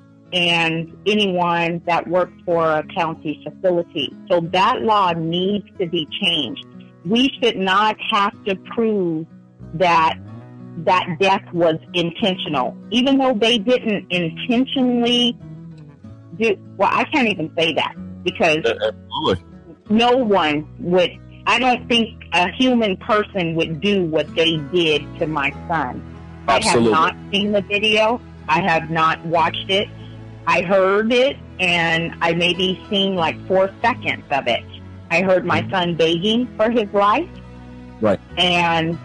and anyone that works for a county facility. So that law needs to be changed. We should not have to prove that that death was intentional, even though they didn't intentionally do. Well, I can't even say that because Absolutely. no one would, I don't think a human person would do what they did to my son. Absolutely. I have not seen the video. I have not watched it. I heard it, and I maybe seen like four seconds of it. I heard my son begging for his life. Right. And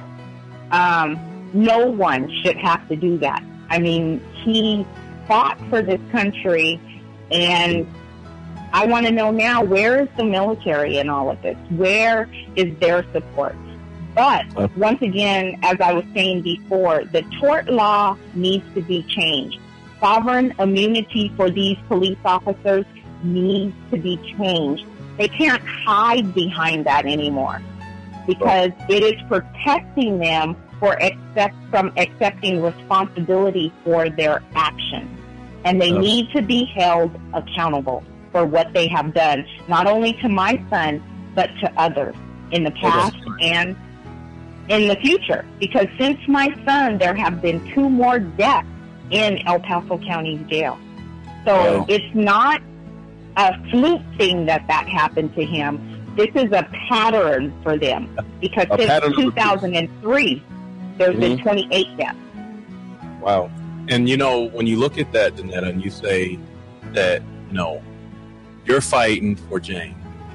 um, no one should have to do that. I mean, he fought for this country, and I want to know now, where is the military in all of this? Where is their support? But once again, as I was saying before, the tort law needs to be changed. Sovereign immunity for these police officers needs to be changed. They can't hide behind that anymore because it is protecting them for accept, from accepting responsibility for their actions. And they Yes. need to be held accountable for what they have done, not only to my son, but to others in the past and in the future. Because since my son, there have been two more deaths in El Paso County Jail. So Wow. it's not a fluke thing that that happened to him. This is a pattern for them because A pattern since of two thousand three, there's been Mhm. twenty-eight deaths. Wow. And, you know, when you look at that, Danetta, and you say that, you know, you're fighting for Jane,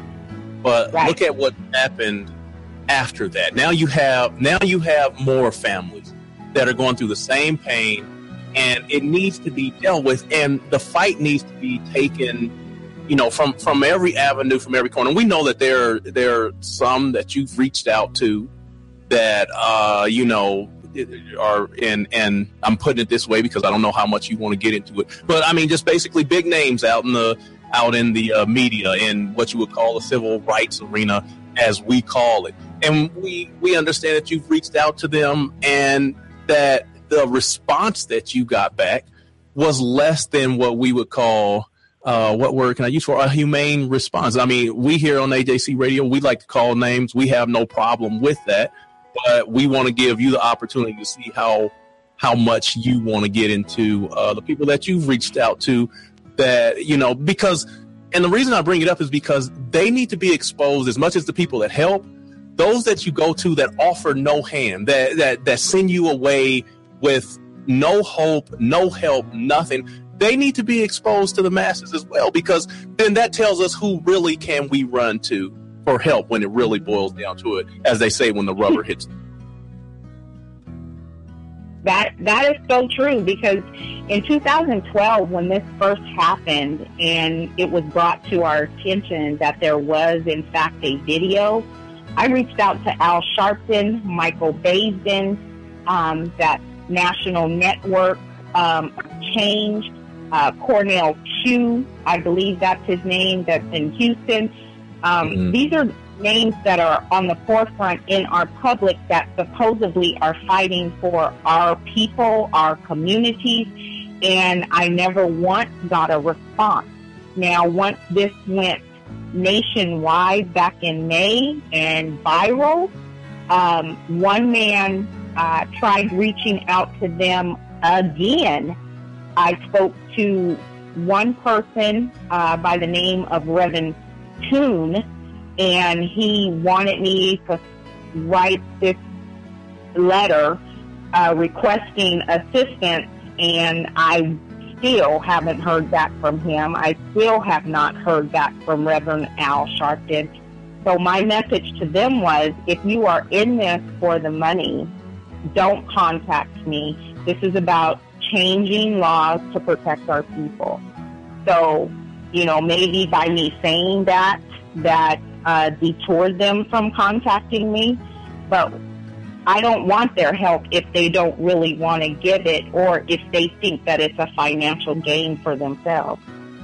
but Right. look at what happened after that. Now you have, now you have more families that are going through the same pain, and it needs to be dealt with, and the fight needs to be taken, you know, from, from every avenue, from every corner. We know that there, there are some that you've reached out to that, uh, you know, are, and, and I'm putting it this way because I don't know how much you want to get into it, but I mean, just basically big names out in the, out in the uh, media in what you would call the civil rights arena, as we call it. And we, we understand that you've reached out to them and that the response that you got back was less than what we would call, uh, what word can I use for a humane response? I mean, we here on A J C Radio, we like to call names. We have no problem with that, but we want to give you the opportunity to see how, how much you want to get into, uh, the people that you've reached out to that, you know, because, and the reason I bring it up is because they need to be exposed as much as the people that help, those that you go to that offer no hand, that, that, that send you away with no hope, no help, nothing. They need to be exposed to the masses as well, because then that tells us who really can we run to for help when it really boils down to it, as they say, when the rubber hits. That that is so true, because in two thousand twelve, when this first happened and it was brought to our attention that there was, in fact, a video, I reached out to Al Sharpton, Michael Baisden, um, that National Network um, Change, uh, Cornell Q, I believe that's his name, that's in Houston. Um, mm-hmm. These are names that are on the forefront in our public that supposedly are fighting for our people, our communities, and I never once got a response. Now, once this went nationwide back in May and viral, um, one man uh, tried reaching out to them again. I spoke to one person uh, by the name of Reverend Toon, and he wanted me to write this letter uh, requesting assistance, and I still haven't heard back from him. I still have not heard back from Reverend Al Sharpton. So my message to them was, if you are in this for the money, don't contact me. This is about changing laws to protect our people. So, you know, maybe by me saying that, that uh, detoured them from contacting me, but I don't want their help if they don't really want to give it, or if they think that it's a financial gain for themselves.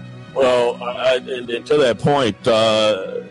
Well, I, and, and to that point, uh,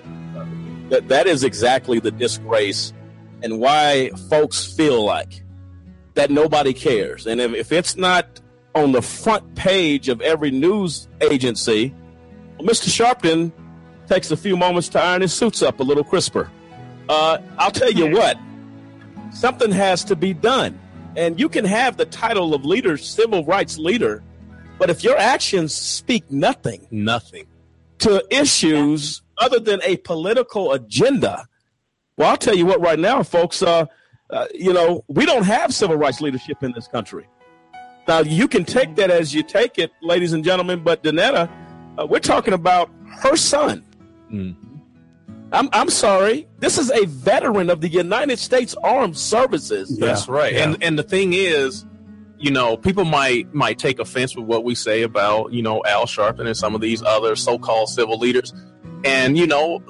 that that is exactly the disgrace and why folks feel like that nobody cares. And if, if it's not on the front page of every news agency, well, Mister Sharpton takes a few moments to iron his suits up a little crisper. Uh, I'll tell you what, something has to be done. And you can have the title of leader, civil rights leader, but if your actions speak nothing, nothing to issues other than a political agenda, well, I'll tell you what right now, folks, uh, uh, you know, we don't have civil rights leadership in this country. Now, you can take that as you take it, ladies and gentlemen, but Danetta, uh, we're talking about her son. Mm. I'm I'm sorry. This is a veteran of the United States Armed Services. Yeah. That's right. Yeah. And and the thing is, you know, people might might take offense with what we say about, you know, Al Sharpton and some of these other so-called civil leaders. And, you know,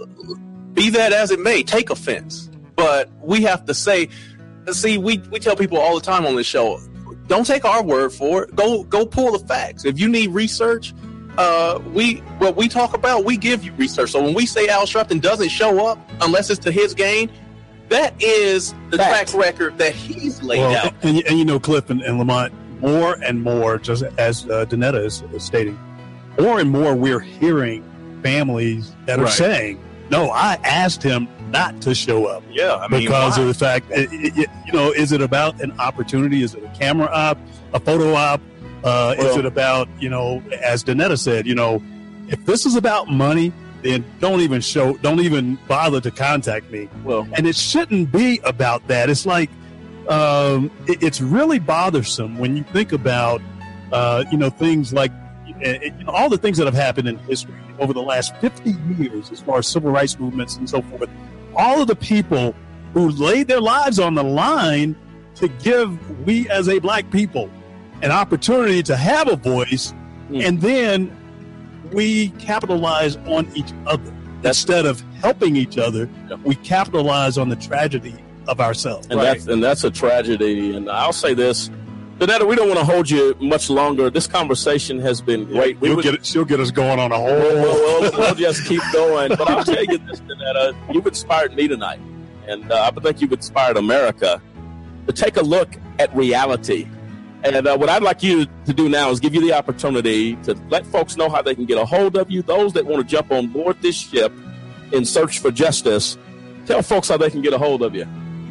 be that as it may, take offense. But we have to say, see, we, we tell people all the time on this show, don't take our word for it. Go go pull the facts. If you need research, Uh, we what we talk about, we give you research. So when we say Al Sharpton doesn't show up unless it's to his gain, that is the Fact. track record that he's laid well, out. And, and you know, Cliff and, and Lamont, more and more, just as uh, Danetta is, is stating, more and more we're hearing families that are Right. saying, "No, I asked him not to show up." Yeah, I mean, because why? of the fact, it, it, it- you know, is it about an opportunity? Is it a camera op, a photo op? Uh, is Well- it about, you know, as Danetta said, you know, if this is about money, then don't even show, don't even bother to contact me. Well, and it shouldn't be about that. It's like, um, it, it's really bothersome when you think about, uh, you know, things like uh, you know, all the things that have happened in history over the last fifty years, as far as civil rights movements and so forth. All of the people who laid their lives on the line to give we as a black people an opportunity to have a voice, Mm. and then we capitalize on each other. Instead of helping each other, we capitalize on the tragedy of ourselves. And that's and that's a tragedy. And I'll say this, Danetta, we don't want to hold you much longer. This conversation has been great. We You'll would, get it, she'll get us going on a whole. we'll, we'll, we'll just keep going. But I'll tell you this, Danetta, you've inspired me tonight. And uh, I think you've inspired America to take a look at reality. And uh, what I'd like you to do now is give you the opportunity to let folks know how they can get a hold of you. Those that want to jump on board this ship in search for justice, tell folks how they can get a hold of you.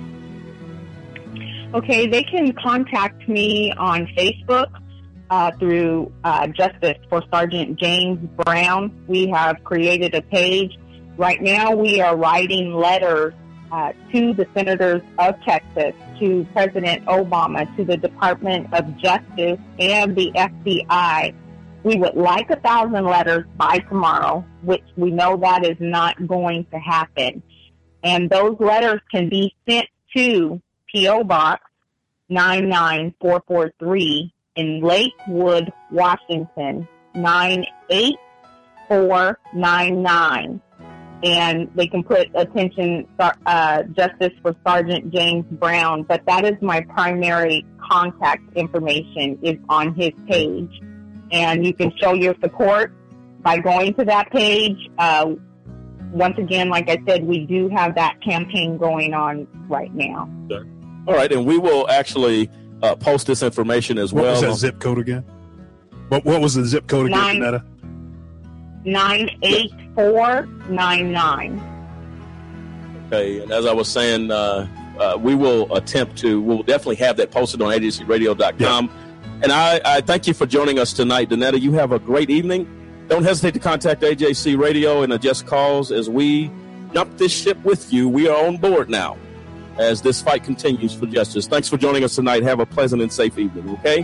Okay, they can contact me on Facebook uh, through uh, Justice for Sergeant James Brown. We have created a page. Right now we are writing letters uh, to the senators of Texas, to President Obama, to the Department of Justice, and the F B I. We would like a thousand letters by tomorrow, which we know that is not going to happen. And those letters can be sent to P O. Box nine nine four four three in Lakewood, Washington, nine eight four nine nine. And they can put attention, uh, Justice for Sergeant James Brown, but that is my primary contact information, is on his page. and you can show your support by going to that page. Uh, once again, like I said, we do have that campaign going on right now. Sure. All right, and we will actually uh, post this information as what well. What was that zip code again? What, what was the zip code again, Nine, Netta? nine eight four nine nine. Okay, and as I was saying, uh, uh, we will attempt to, we'll definitely have that posted on A J C radio dot com. Yeah. And I, I thank you for joining us tonight, Donetta. You have a great evening. Don't hesitate to contact A J C Radio and adjust calls as we jump this ship with you. We are on board now as this fight continues for justice. Thanks for joining us tonight. Have a pleasant and safe evening, okay?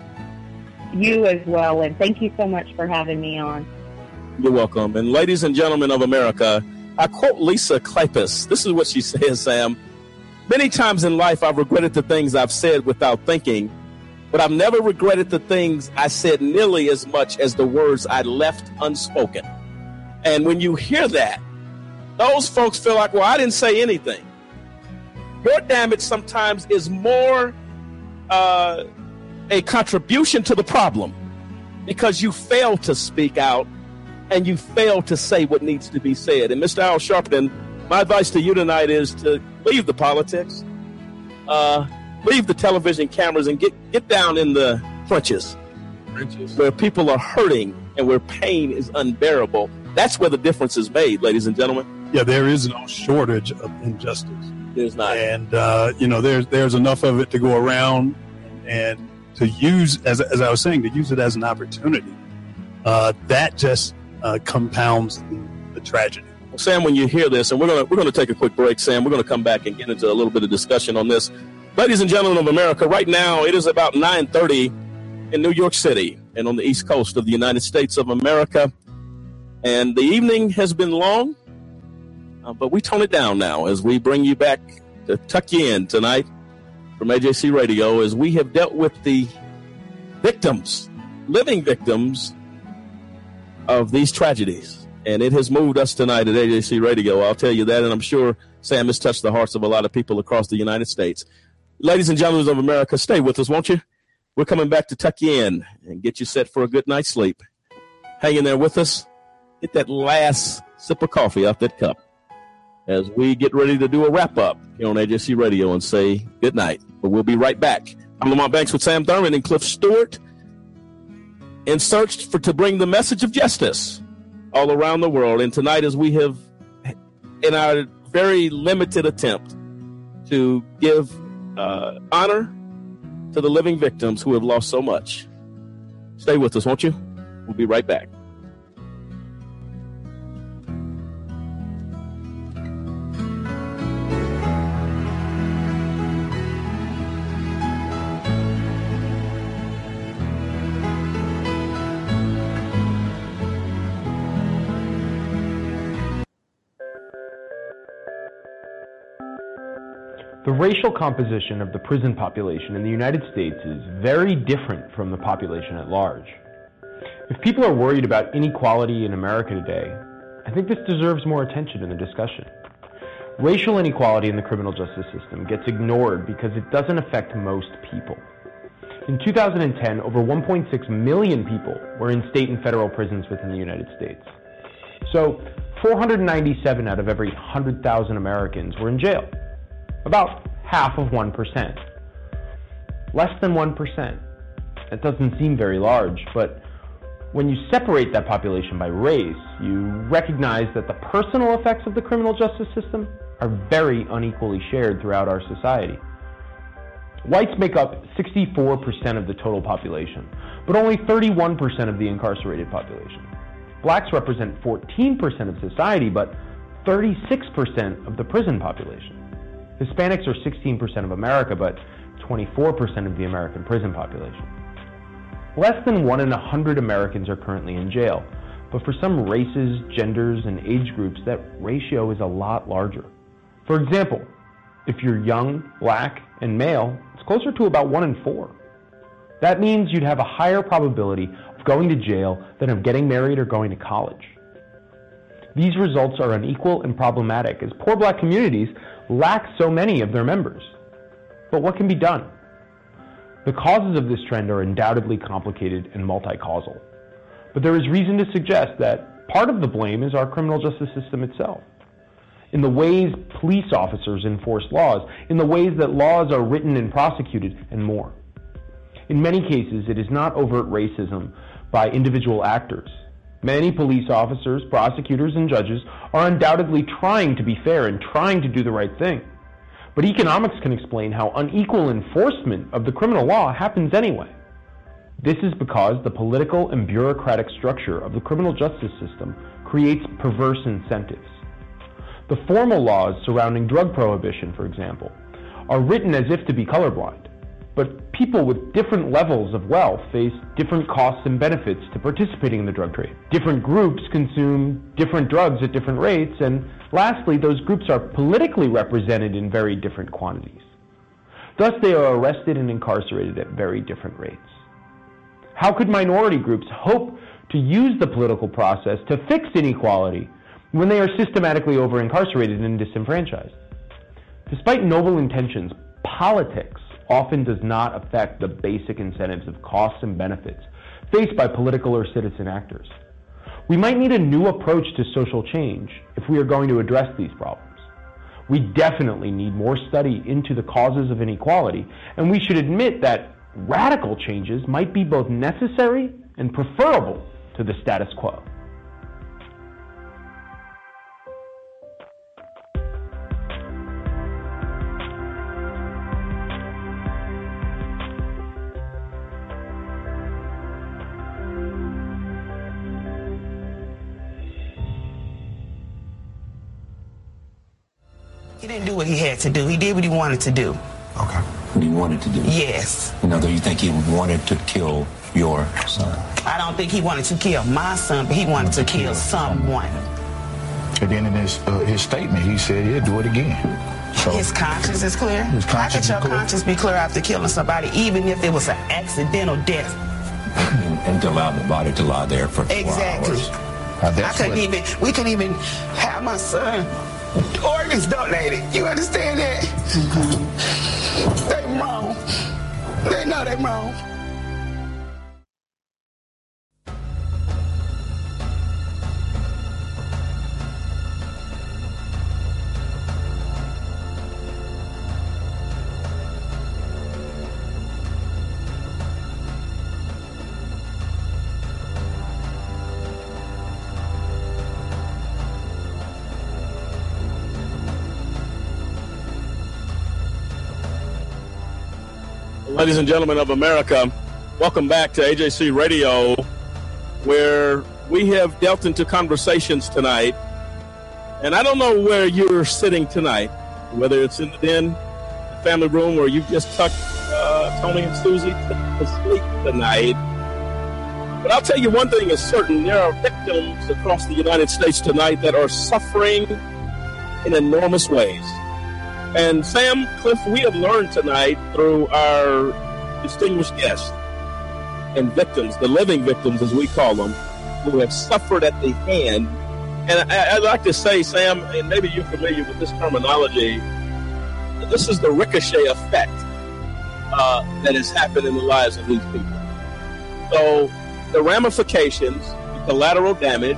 You as well, and thank you so much for having me on. You're welcome. And ladies and gentlemen of America, I quote Lisa Kleypas. This is what she says, Sam. Many times in life, I've regretted the things I've said without thinking, but I've never regretted the things I said nearly as much as the words I left unspoken. And when you hear that, those folks feel like, well, I didn't say anything. Your damage sometimes is more uh, a contribution to the problem because you fail to speak out and you fail to say what needs to be said. And Mister Al Sharpton, my advice to you tonight is to leave the politics, uh, leave the television cameras, and get, get down in the trenches, trenches where people are hurting and where pain is unbearable. That's where the difference is made, ladies and gentlemen. Yeah, there is no shortage of injustice. There's not. And, uh, you know, there's, there's enough of it to go around, and to use, as, as I was saying, to use it as an opportunity, uh, that just uh, compounds the, the tragedy. Well, Sam, when you hear this, and we're gonna we're gonna take a quick break, Sam. We're gonna come back and get into a little bit of discussion on this. Ladies and gentlemen of America, right now it is about nine thirty in New York City and on the East Coast of the United States of America. And the evening has been long, uh, but we tone it down now as we bring you back to tuck you in tonight from A J C Radio as we have dealt with the victims, living victims of these tragedies. And it has moved us tonight at A J C Radio. I'll tell you that, and I'm sure Sam has touched the hearts of a lot of people across the United States. Ladies and gentlemen of America, stay with us, won't you? We're coming back to tuck you in and get you set for a good night's sleep. Hang in there with us. Get that last sip of coffee off that cup as we get ready to do a wrap-up here on A J C Radio and say good night. But we'll be right back. I'm Lamont Banks with Sam Thurman and Cliff Stewart in search for to bring the message of justice all around the world. And tonight, as we have, in our very limited attempt to give uh, honor to the living victims who have lost so much. Stay with us, won't you? We'll be right back. The racial composition of the prison population in the United States is very different from the population at large. If people are worried about inequality in America today, I think this deserves more attention in the discussion. Racial inequality in the criminal justice system gets ignored because it doesn't affect most people. In two thousand ten, over one point six million people were in state and federal prisons within the United States. So, four hundred ninety-seven out of every one hundred thousand Americans were in jail. About half of one percent. Less than one percent. That doesn't seem very large, but when you separate that population by race, you recognize that the personal effects of the criminal justice system are very unequally shared throughout our society. Whites make up sixty-four percent of the total population, but only thirty-one percent of the incarcerated population. Blacks represent fourteen percent of society, but thirty-six percent of the prison population. Hispanics are sixteen percent of America, but twenty-four percent of the American prison population. Less than one in a hundred Americans are currently in jail, but for some races, genders, and age groups, that ratio is a lot larger. For example, if you're young, black, and male, it's closer to about one in four. That means you'd have a higher probability of going to jail than of getting married or going to college. These results are unequal and problematic, as poor black communities lack so many of their members. But what can be done? The causes of this trend are undoubtedly complicated and multi-causal. But there is reason to suggest that part of the blame is our criminal justice system itself. In the ways police officers enforce laws, in the ways that laws are written and prosecuted, and more. In many cases, it is not overt racism by individual actors. Many police officers, prosecutors, and judges are undoubtedly trying to be fair and trying to do the right thing. But economics can explain how unequal enforcement of the criminal law happens anyway. This is because the political and bureaucratic structure of the criminal justice system creates perverse incentives. The formal laws surrounding drug prohibition, for example, are written as if to be colorblind. But people with different levels of wealth face different costs and benefits to participating in the drug trade. Different groups consume different drugs at different rates, and lastly, those groups are politically represented in very different quantities. Thus, they are arrested and incarcerated at very different rates. How could minority groups hope to use the political process to fix inequality when they are systematically over-incarcerated and disenfranchised? Despite noble intentions, politics often does not affect the basic incentives of costs and benefits faced by political or citizen actors. We might need a new approach to social change if we are going to address these problems. We definitely need more study into the causes of inequality, and we should admit that radical changes might be both necessary and preferable to the status quo. He didn't do what he had to do. He did what he wanted to do. Okay. What he wanted to do? Yes. You know, do you think he wanted to kill your son? I don't think he wanted to kill my son, but he wanted to kill someone. And then in his uh, his statement, he said he'd do it again. So his conscience is clear. His conscience How could your is clear? conscience be clear after killing somebody, even if it was an accidental death? and, and to allow the body to lie there for Exactly. four hours. Uh, I couldn't even, we couldn't even have my son organs donated. You understand that? Mm-hmm. They wrong. They know they wrong. Ladies and gentlemen of America, welcome back to A J C Radio, where we have dealt into conversations tonight. And I don't know where you're sitting tonight, whether it's in the den, the family room, or you've just tucked uh, Tony and Susie to sleep tonight. But I'll tell you one thing is certain. There are victims across the United States tonight that are suffering in enormous ways. And Sam, Cliff, we have learned tonight through our distinguished guests and victims, the living victims as we call them, who have suffered at the hand. And I, I'd like to say, Sam, and maybe you're familiar with this terminology, this is the ricochet effect uh, that has happened in the lives of these people. So the ramifications, the collateral damage,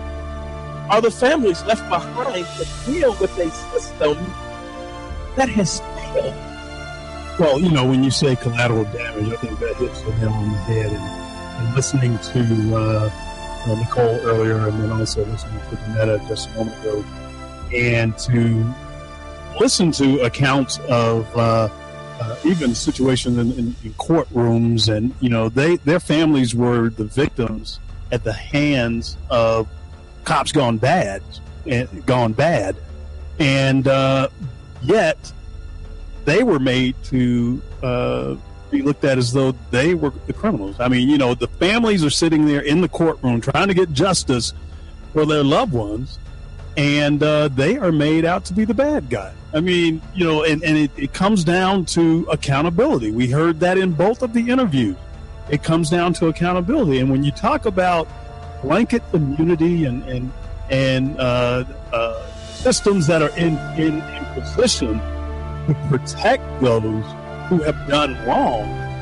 are the families left behind to deal with a system that has failed. Well, you know, when you say collateral damage, I think that hits the nail on the head. And, and listening to uh, uh, Nicole earlier, and then also listening to Janetta just a moment ago, and to listen to accounts of uh, uh, even situations in, in, in courtrooms, and you know, they their families were the victims at the hands of cops gone bad, and gone bad, and. Uh, Yet, they were made to uh, be looked at as though they were the criminals. I mean, you know, the families are sitting there in the courtroom trying to get justice for their loved ones, and uh, they are made out to be the bad guy. I mean, you know, and, and it, it comes down to accountability. We heard that in both of the interviews. It comes down to accountability. And when you talk about blanket immunity and, and, and uh, uh, systems that are in, in, in position to protect those who have done wrong,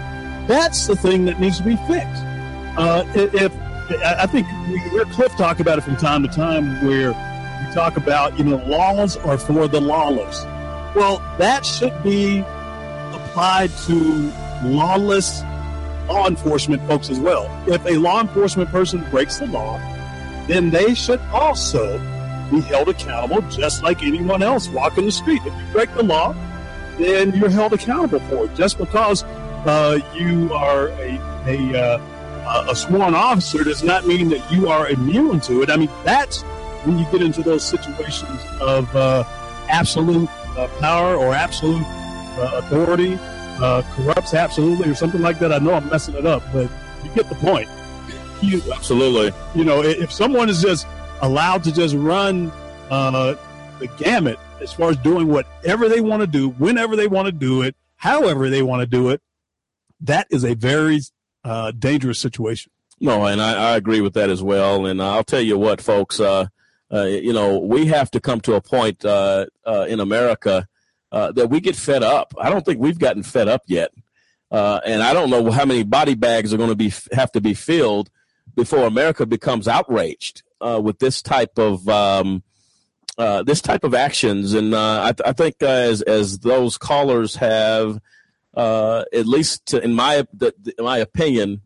That's the thing that needs to be fixed. Uh, if I think we hear Cliff talk about it from time to time, where we talk about, you know, laws are for the lawless. Well, that should be applied to lawless law enforcement folks as well. If a law enforcement person breaks the law, then they should also be held accountable just like anyone else walking the street. If you break the law, then you're held accountable for it. Just because uh, you are a a, uh, a sworn officer does not mean that you are immune to it. I mean, that's when you get into those situations of uh, absolute uh, power or absolute uh, authority, uh, corrupts absolutely or something like that. I know I'm messing it up, but you get the point. You, Absolutely. You know, if someone is just allowed to just run uh, the gamut as far as doing whatever they want to do, whenever they want to do it, however they want to do it, that is a very uh, dangerous situation. No, and I, I agree with that as well. And I'll tell you what, folks, uh, uh, you know, we have to come to a point uh, uh, in America uh, that we get fed up. I don't think we've gotten fed up yet. Uh, and I don't know how many body bags are going to be have to be filled before America becomes outraged uh, with this type of um, uh, this type of actions. And uh, I, th- I think uh, as as those callers have, uh, at least to, in my the, in my opinion,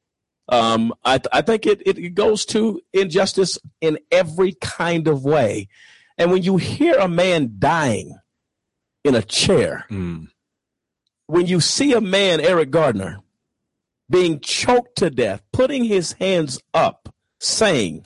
um, I, th- I think it, it goes to injustice in every kind of way. And when you hear a man dying in a chair, mm. when you see a man, Eric Gardner, being choked to death, putting his hands up, saying,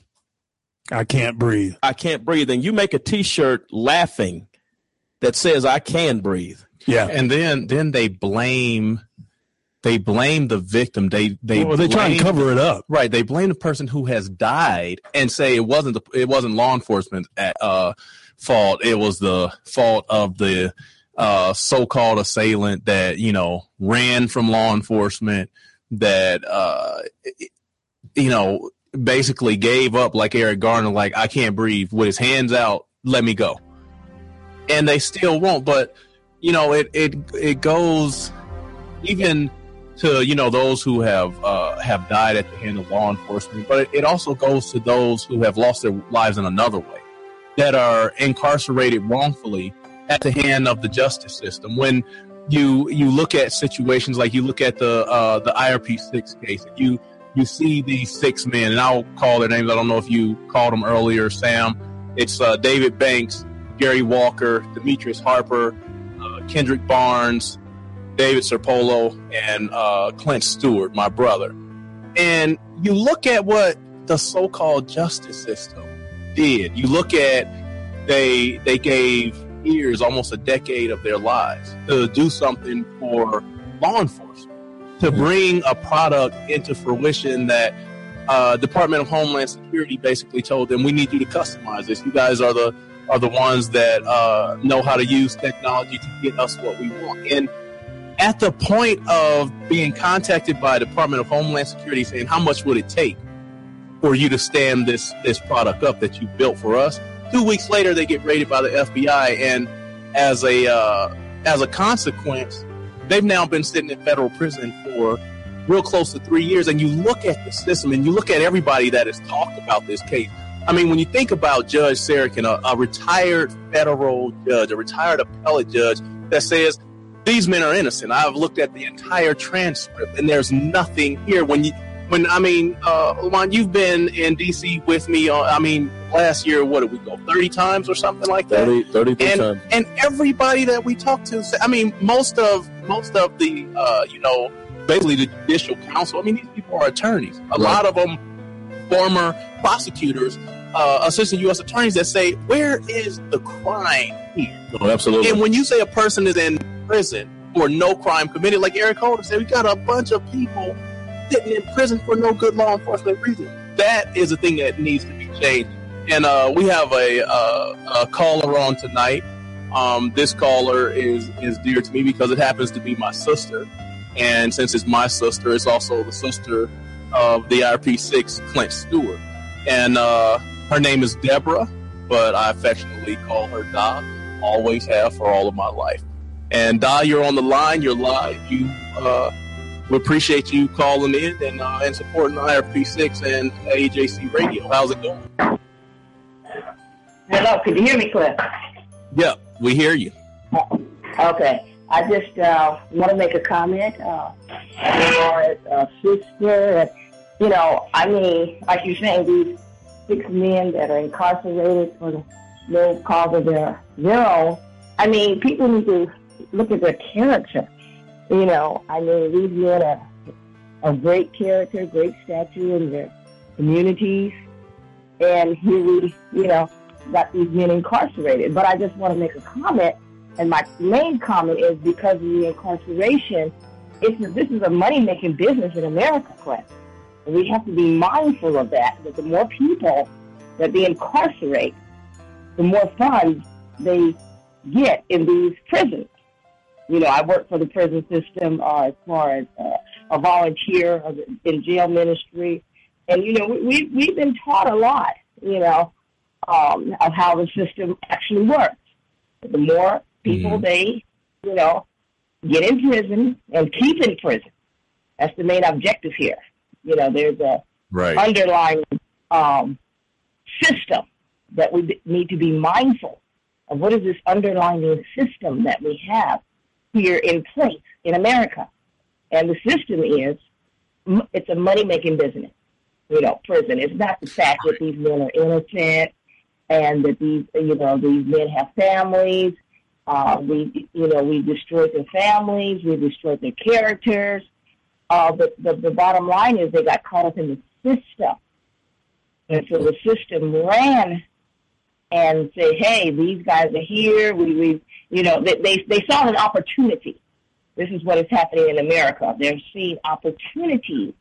I can't breathe. I can't breathe. And you make a T-shirt laughing that says, I can breathe. Yeah. And then then they blame they blame the victim. They they well, they try and cover it up. Right. They blame the person who has died and say it wasn't the, it wasn't law enforcement at, uh, fault. It was the fault of the uh, so-called assailant that, you know, ran from law enforcement, that, uh, you know, basically gave up like Eric Garner, like, I can't breathe, with his hands out, let me go. And they still won't. But, you know, it it it goes even to, you know, those who have uh, have died at the hand of law enforcement. But it, it also goes to those who have lost their lives in another way, that are incarcerated wrongfully at the hand of the justice system. When you you look at situations like you look at the uh, the I R P six case, you you see these six men, and I'll call their names. I don't know if you called them earlier, Sam. It's uh, David Banks, Gary Walker, Demetrius Harper, uh, Kendrick Barnes, David Serpolo, and uh, Clint Stewart, my brother. And you look at what the so-called justice system did. You look at they they gave years, almost a decade of their lives to do something for law enforcement, to bring a product into fruition that uh, Department of Homeland Security basically told them, we need you to customize this. You guys are the are the ones that uh, know how to use technology to get us what we want. And at the point of being contacted by Department of Homeland Security saying, how much would it take for you to stand this this product up that you built for us? Two weeks later, they get raided by the F B I, and as a uh, as a consequence, they've now been sitting in federal prison for real close to three years. And you look at the system, and you look at everybody that has talked about this case. I mean, when you think about Judge Sarakin, a, a retired federal judge, a retired appellate judge, that says these men are innocent. I've looked at the entire transcript, and there's nothing here. When you When I mean, uh, Lamont, you've been in D C with me. On, I mean, last year, what did we go, thirty times or something like that? thirty, thirty-three and, times. And everybody that we talked to, I mean, most of most of the, uh, you know, basically the judicial counsel. I mean, these people are attorneys. A Right. lot of them, former prosecutors, uh, assistant U S attorneys that say, where is the crime here? Oh, absolutely. And when you say a person is in prison for no crime committed, like Eric Holder said, we got a bunch of people sitting in prison for no good law enforcement reason. That is a thing that needs to be changed. And uh, we have a, uh, a caller on tonight. Um, this caller is, is dear to me because it happens to be my sister. And since it's my sister, it's also the sister of the I R P six, Clint Stewart. And uh, her name is Deborah, but I affectionately call her Da. Always have for all of my life. And Da, you're on the line. You're live. You uh, we appreciate you calling in and uh, and supporting I R P six and A J C Radio. How's it going? Hello, can you hear me, Cliff? Yeah, we hear you. Okay. I just uh, want to make a comment uh, as far as uh, sister. You know, I mean, like you're saying, these six men that are incarcerated for the no cause of their, their own. I mean, people need to look at their character. You know, I mean, these men are of great character, great stature in their communities. And here we, you know, got these men incarcerated. But I just want to make a comment. And my main comment is because of the incarceration, it's, this is a money-making business in America, Cliff. And we have to be mindful of that, that the more people that they incarcerate, the more funds they get in these prisons. You know, I work for the prison system uh, as far as uh, a volunteer in jail ministry. And, you know, we, we've been taught a lot, you know, um, of how the system actually works. The more people mm-hmm. they, you know, get in prison and keep in prison. That's the main objective here. You know, there's a right. underlying um, system that we need to be mindful of. What is this underlying system that we have here in place in America? And the system is, it's a money-making business. You know, prison. It's not the fact that these men are innocent and that these, you know, these men have families. Uh, we, you know, we destroyed their families, we destroyed their characters. Uh, but the, the bottom line is they got caught up in the system. And so the system ran and said, hey, these guys are here. We, we you know, they, they, they saw an opportunity. This is what is happening in America. They're seeing opportunities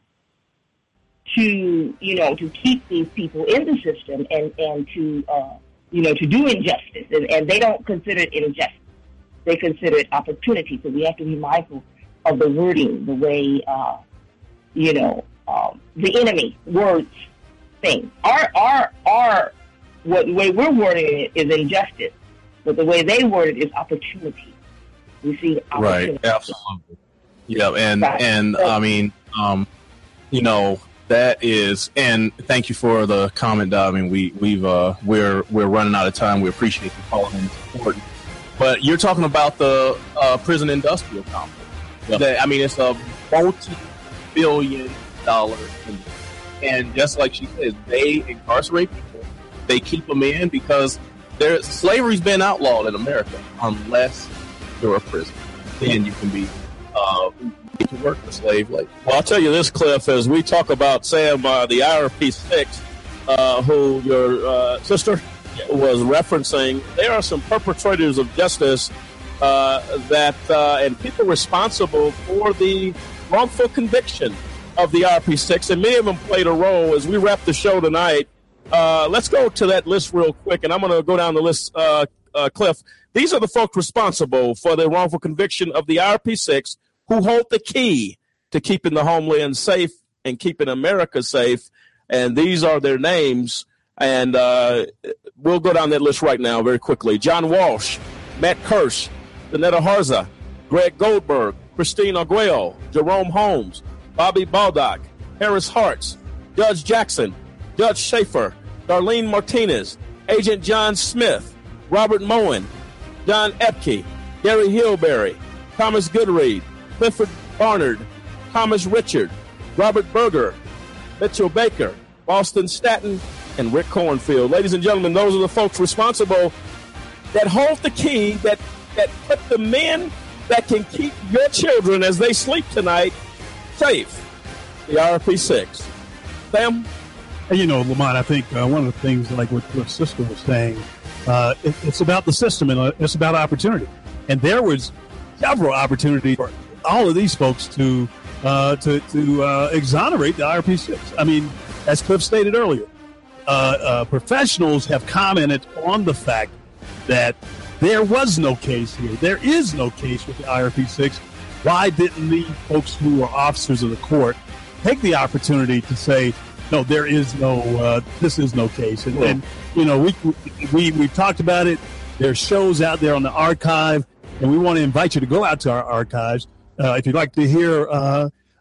to, you know, to keep these people in the system and, and to, uh, you know, to do injustice, and, and they don't consider it injustice. They consider it opportunity. So we have to be mindful of the wording, the way, uh, you know, um, the enemy words things. Our, our, our, what the way we're wording it is injustice, but the way they word it is opportunity. We see opportunity. Right, absolutely. Yeah, and right. and so, I mean, um, you know. That is, and thank you for the comment. I mean, we we've uh, we're we're running out of time. We appreciate you calling in support. But you're talking about the uh, prison industrial complex. Yep. That, I mean, it's a multi-billion dollar industry, and just like she says, they incarcerate people. They keep them in because there slavery's been outlawed in America unless you're a prisoner. Then you can be. Uh, to work for slave labor. Well, I'll tell you this, Cliff, as we talk about, Sam, uh, the I R P six, uh, who your uh, sister yeah. was referencing, there are some perpetrators of justice uh, that uh, and people responsible for the wrongful conviction of the I R P six, and many of them played a role. As we wrap the show tonight, uh, let's go to that list real quick, and I'm going to go down the list, uh, uh, Cliff. These are the folks responsible for the wrongful conviction of the I R P six, who hold the key to keeping the homeland safe and keeping America safe. And these are their names. And uh, we'll go down that list right now very quickly. John Walsh, Matt Kirsch, Danetta Harza, Greg Goldberg, Christine Arguello, Jerome Holmes, Bobby Baldock, Harris Hartz, Judge Jackson, Judge Schaefer, Darlene Martinez, Agent John Smith, Robert Moen, John Epke, Gary Hillberry, Thomas Goodread, Clifford Barnard, Thomas Richard, Robert Berger, Mitchell Baker, Boston Staton, and Rick Cornfield. Ladies and gentlemen, those are the folks responsible that hold the key, that, that put the men that can keep your children as they sleep tonight safe. The I R P six. Sam? And you know, Lamont, I think uh, one of the things, like what Cliff's sister was saying, uh, it, it's about the system and uh, it's about opportunity. And there was several opportunities for all of these folks to uh, to, to uh, exonerate the I R P six. I mean, as Cliff stated earlier, uh, uh, professionals have commented on the fact that there was no case here. There is no case with the I R P six. Why didn't the folks who are officers of the court take the opportunity to say, no, there is no, uh, this is no case? And, and you know, we, we, we've talked about it. There's shows out there on the archive, and we want to invite you to go out to our archives. Uh, if you'd like to hear uh,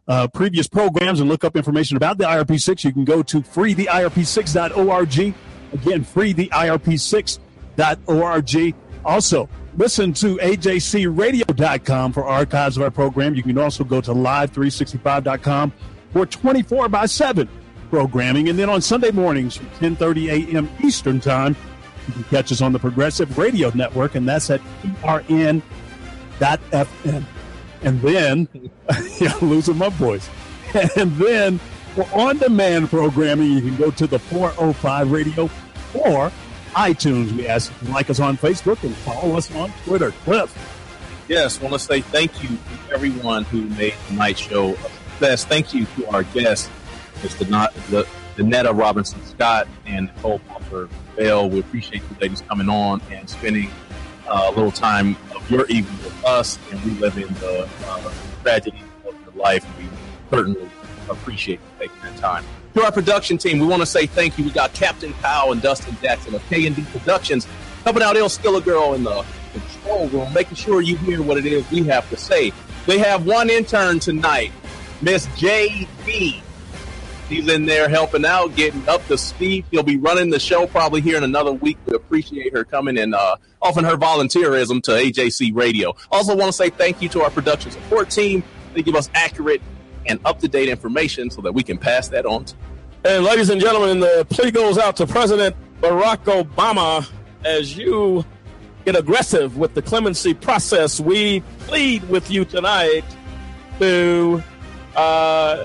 uh, previous programs and look up information about the I R P six, you can go to free the I R P six dot org. Again, free the I R P six dot org. Also, listen to A J C radio dot com for archives of our program. You can also go to live three sixty-five dot com for twenty-four by seven programming. And then on Sunday mornings from ten thirty a.m. Eastern Time, you can catch us on the Progressive Radio Network, and that's at P R N dot F M. And then, yeah, I'm losing my voice. And then for on-demand programming, you can go to the four oh five Radio or iTunes. We ask you to like us on Facebook and follow us on Twitter. Cliff. Yes, I want to say thank you to everyone who made tonight's show a success. Thank you to our guests, Mister Not, the, Danetta Robinson Scott and Nicole Palmer Bell. We appreciate you ladies coming on and spending uh, a little time of your evening with us and reliving the uh, tragedy of your life. We certainly appreciate you taking that time. To our production team, we want to say thank you. We got Captain Powell and Dustin Jackson of K and D Productions helping out Il Skilla Girl in the control room, making sure you hear what it is we have to say. They have one intern tonight, Miss J B. He's in there helping out, getting up to speed. He'll be running the show probably here in another week. We appreciate her coming and uh, offering her volunteerism to A J C Radio. Also want to say thank you to our production support team. They give us accurate and up-to-date information so that we can pass that on to you. And ladies and gentlemen, the plea goes out to President Barack Obama. As you get aggressive with the clemency process, we plead with you tonight to uh,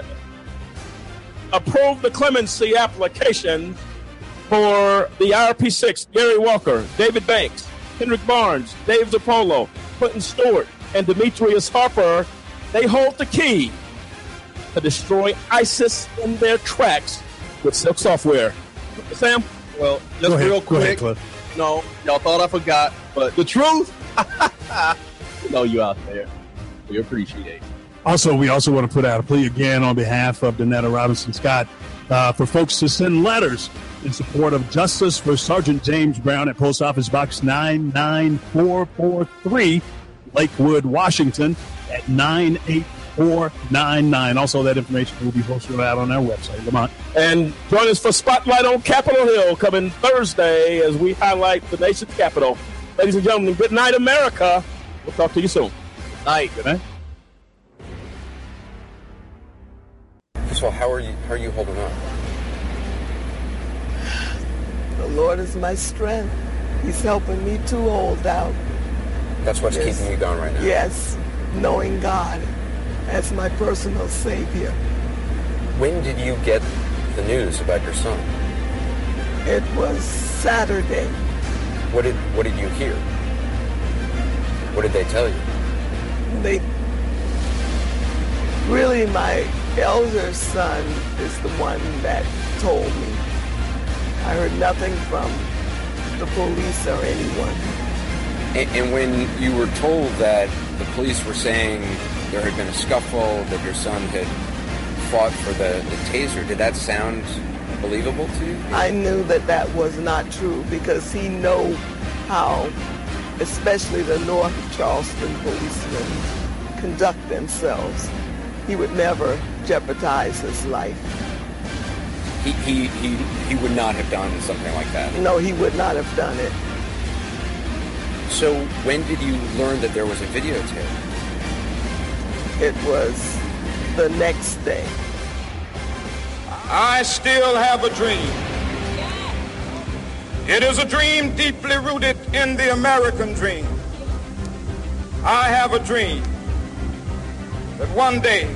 approve the clemency application for the I R P six, Gary Walker, David Banks, Kendrick Barnes, Dave Zappolo, Clinton Stewart, and Demetrius Harper. They hold the key to destroy ISIS in their tracks with Silk Software. Sam? Well, just ahead, real quick. Ahead, no, y'all thought I forgot, but the truth, you know you out there. We appreciate it. Also, we also want to put out a plea again on behalf of Danetta Robinson Scott uh, for folks to send letters in support of justice for Sergeant James Brown at Post Office Box nine nine four four three, Lakewood, Washington, at nine eight four nine nine. Also, that information will be posted out on our website, Lamont. And join us for Spotlight on Capitol Hill coming Thursday as we highlight the nation's capital. Ladies and gentlemen, good night, America. We'll talk to you soon. Good night. Good night. First of all, how are you, how are you holding up? The Lord is my strength. He's helping me to hold out. That's what's yes. keeping you going right now? Yes, knowing God as my personal Savior. When did you get the news about your son? It was Saturday. What did what did you hear? What did they tell you? They really, my elder son is the one that told me. I heard nothing from the police or anyone. And, and when you were told that the police were saying there had been a scuffle, that your son had fought for the, the taser, did that sound believable to you? I knew that that was not true because he know how, especially the North Charleston policemen, conduct themselves. He would never jeopardize his life. He, he, he, he would not have done something like that? No, he would not have done it. So when did you learn that there was a videotape? It was the next day. I still have a dream. It is a dream deeply rooted in the American dream. I have a dream that one day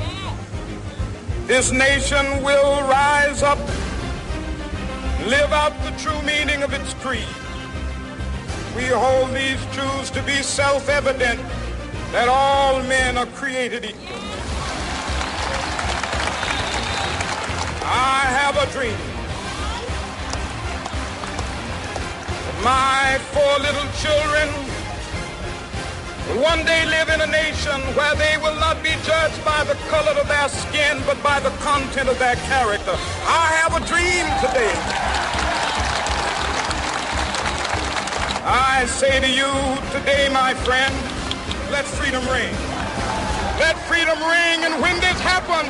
this nation will rise up, live out the true meaning of its creed. We hold these truths to be self-evident, that all men are created equal. I have a dream that my four little children will one day live in a nation where they will not be judged by the color of their skin, but by the content of their character. I have a dream today. I say to you today, my friend, let freedom ring. let freedom ring. And when this happens,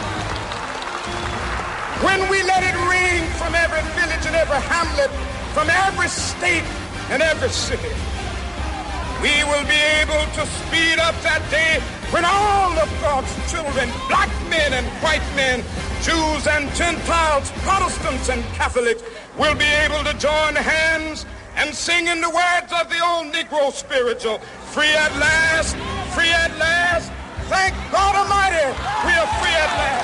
when we let it ring from every village and every hamlet, from every state and every city, we will be able to speed up that day when all of God's children, black men and white men, Jews and Gentiles, Protestants and Catholics, will be able to join hands and sing in the words of the old Negro spiritual, free at last, free at last, thank God Almighty, we are free at last.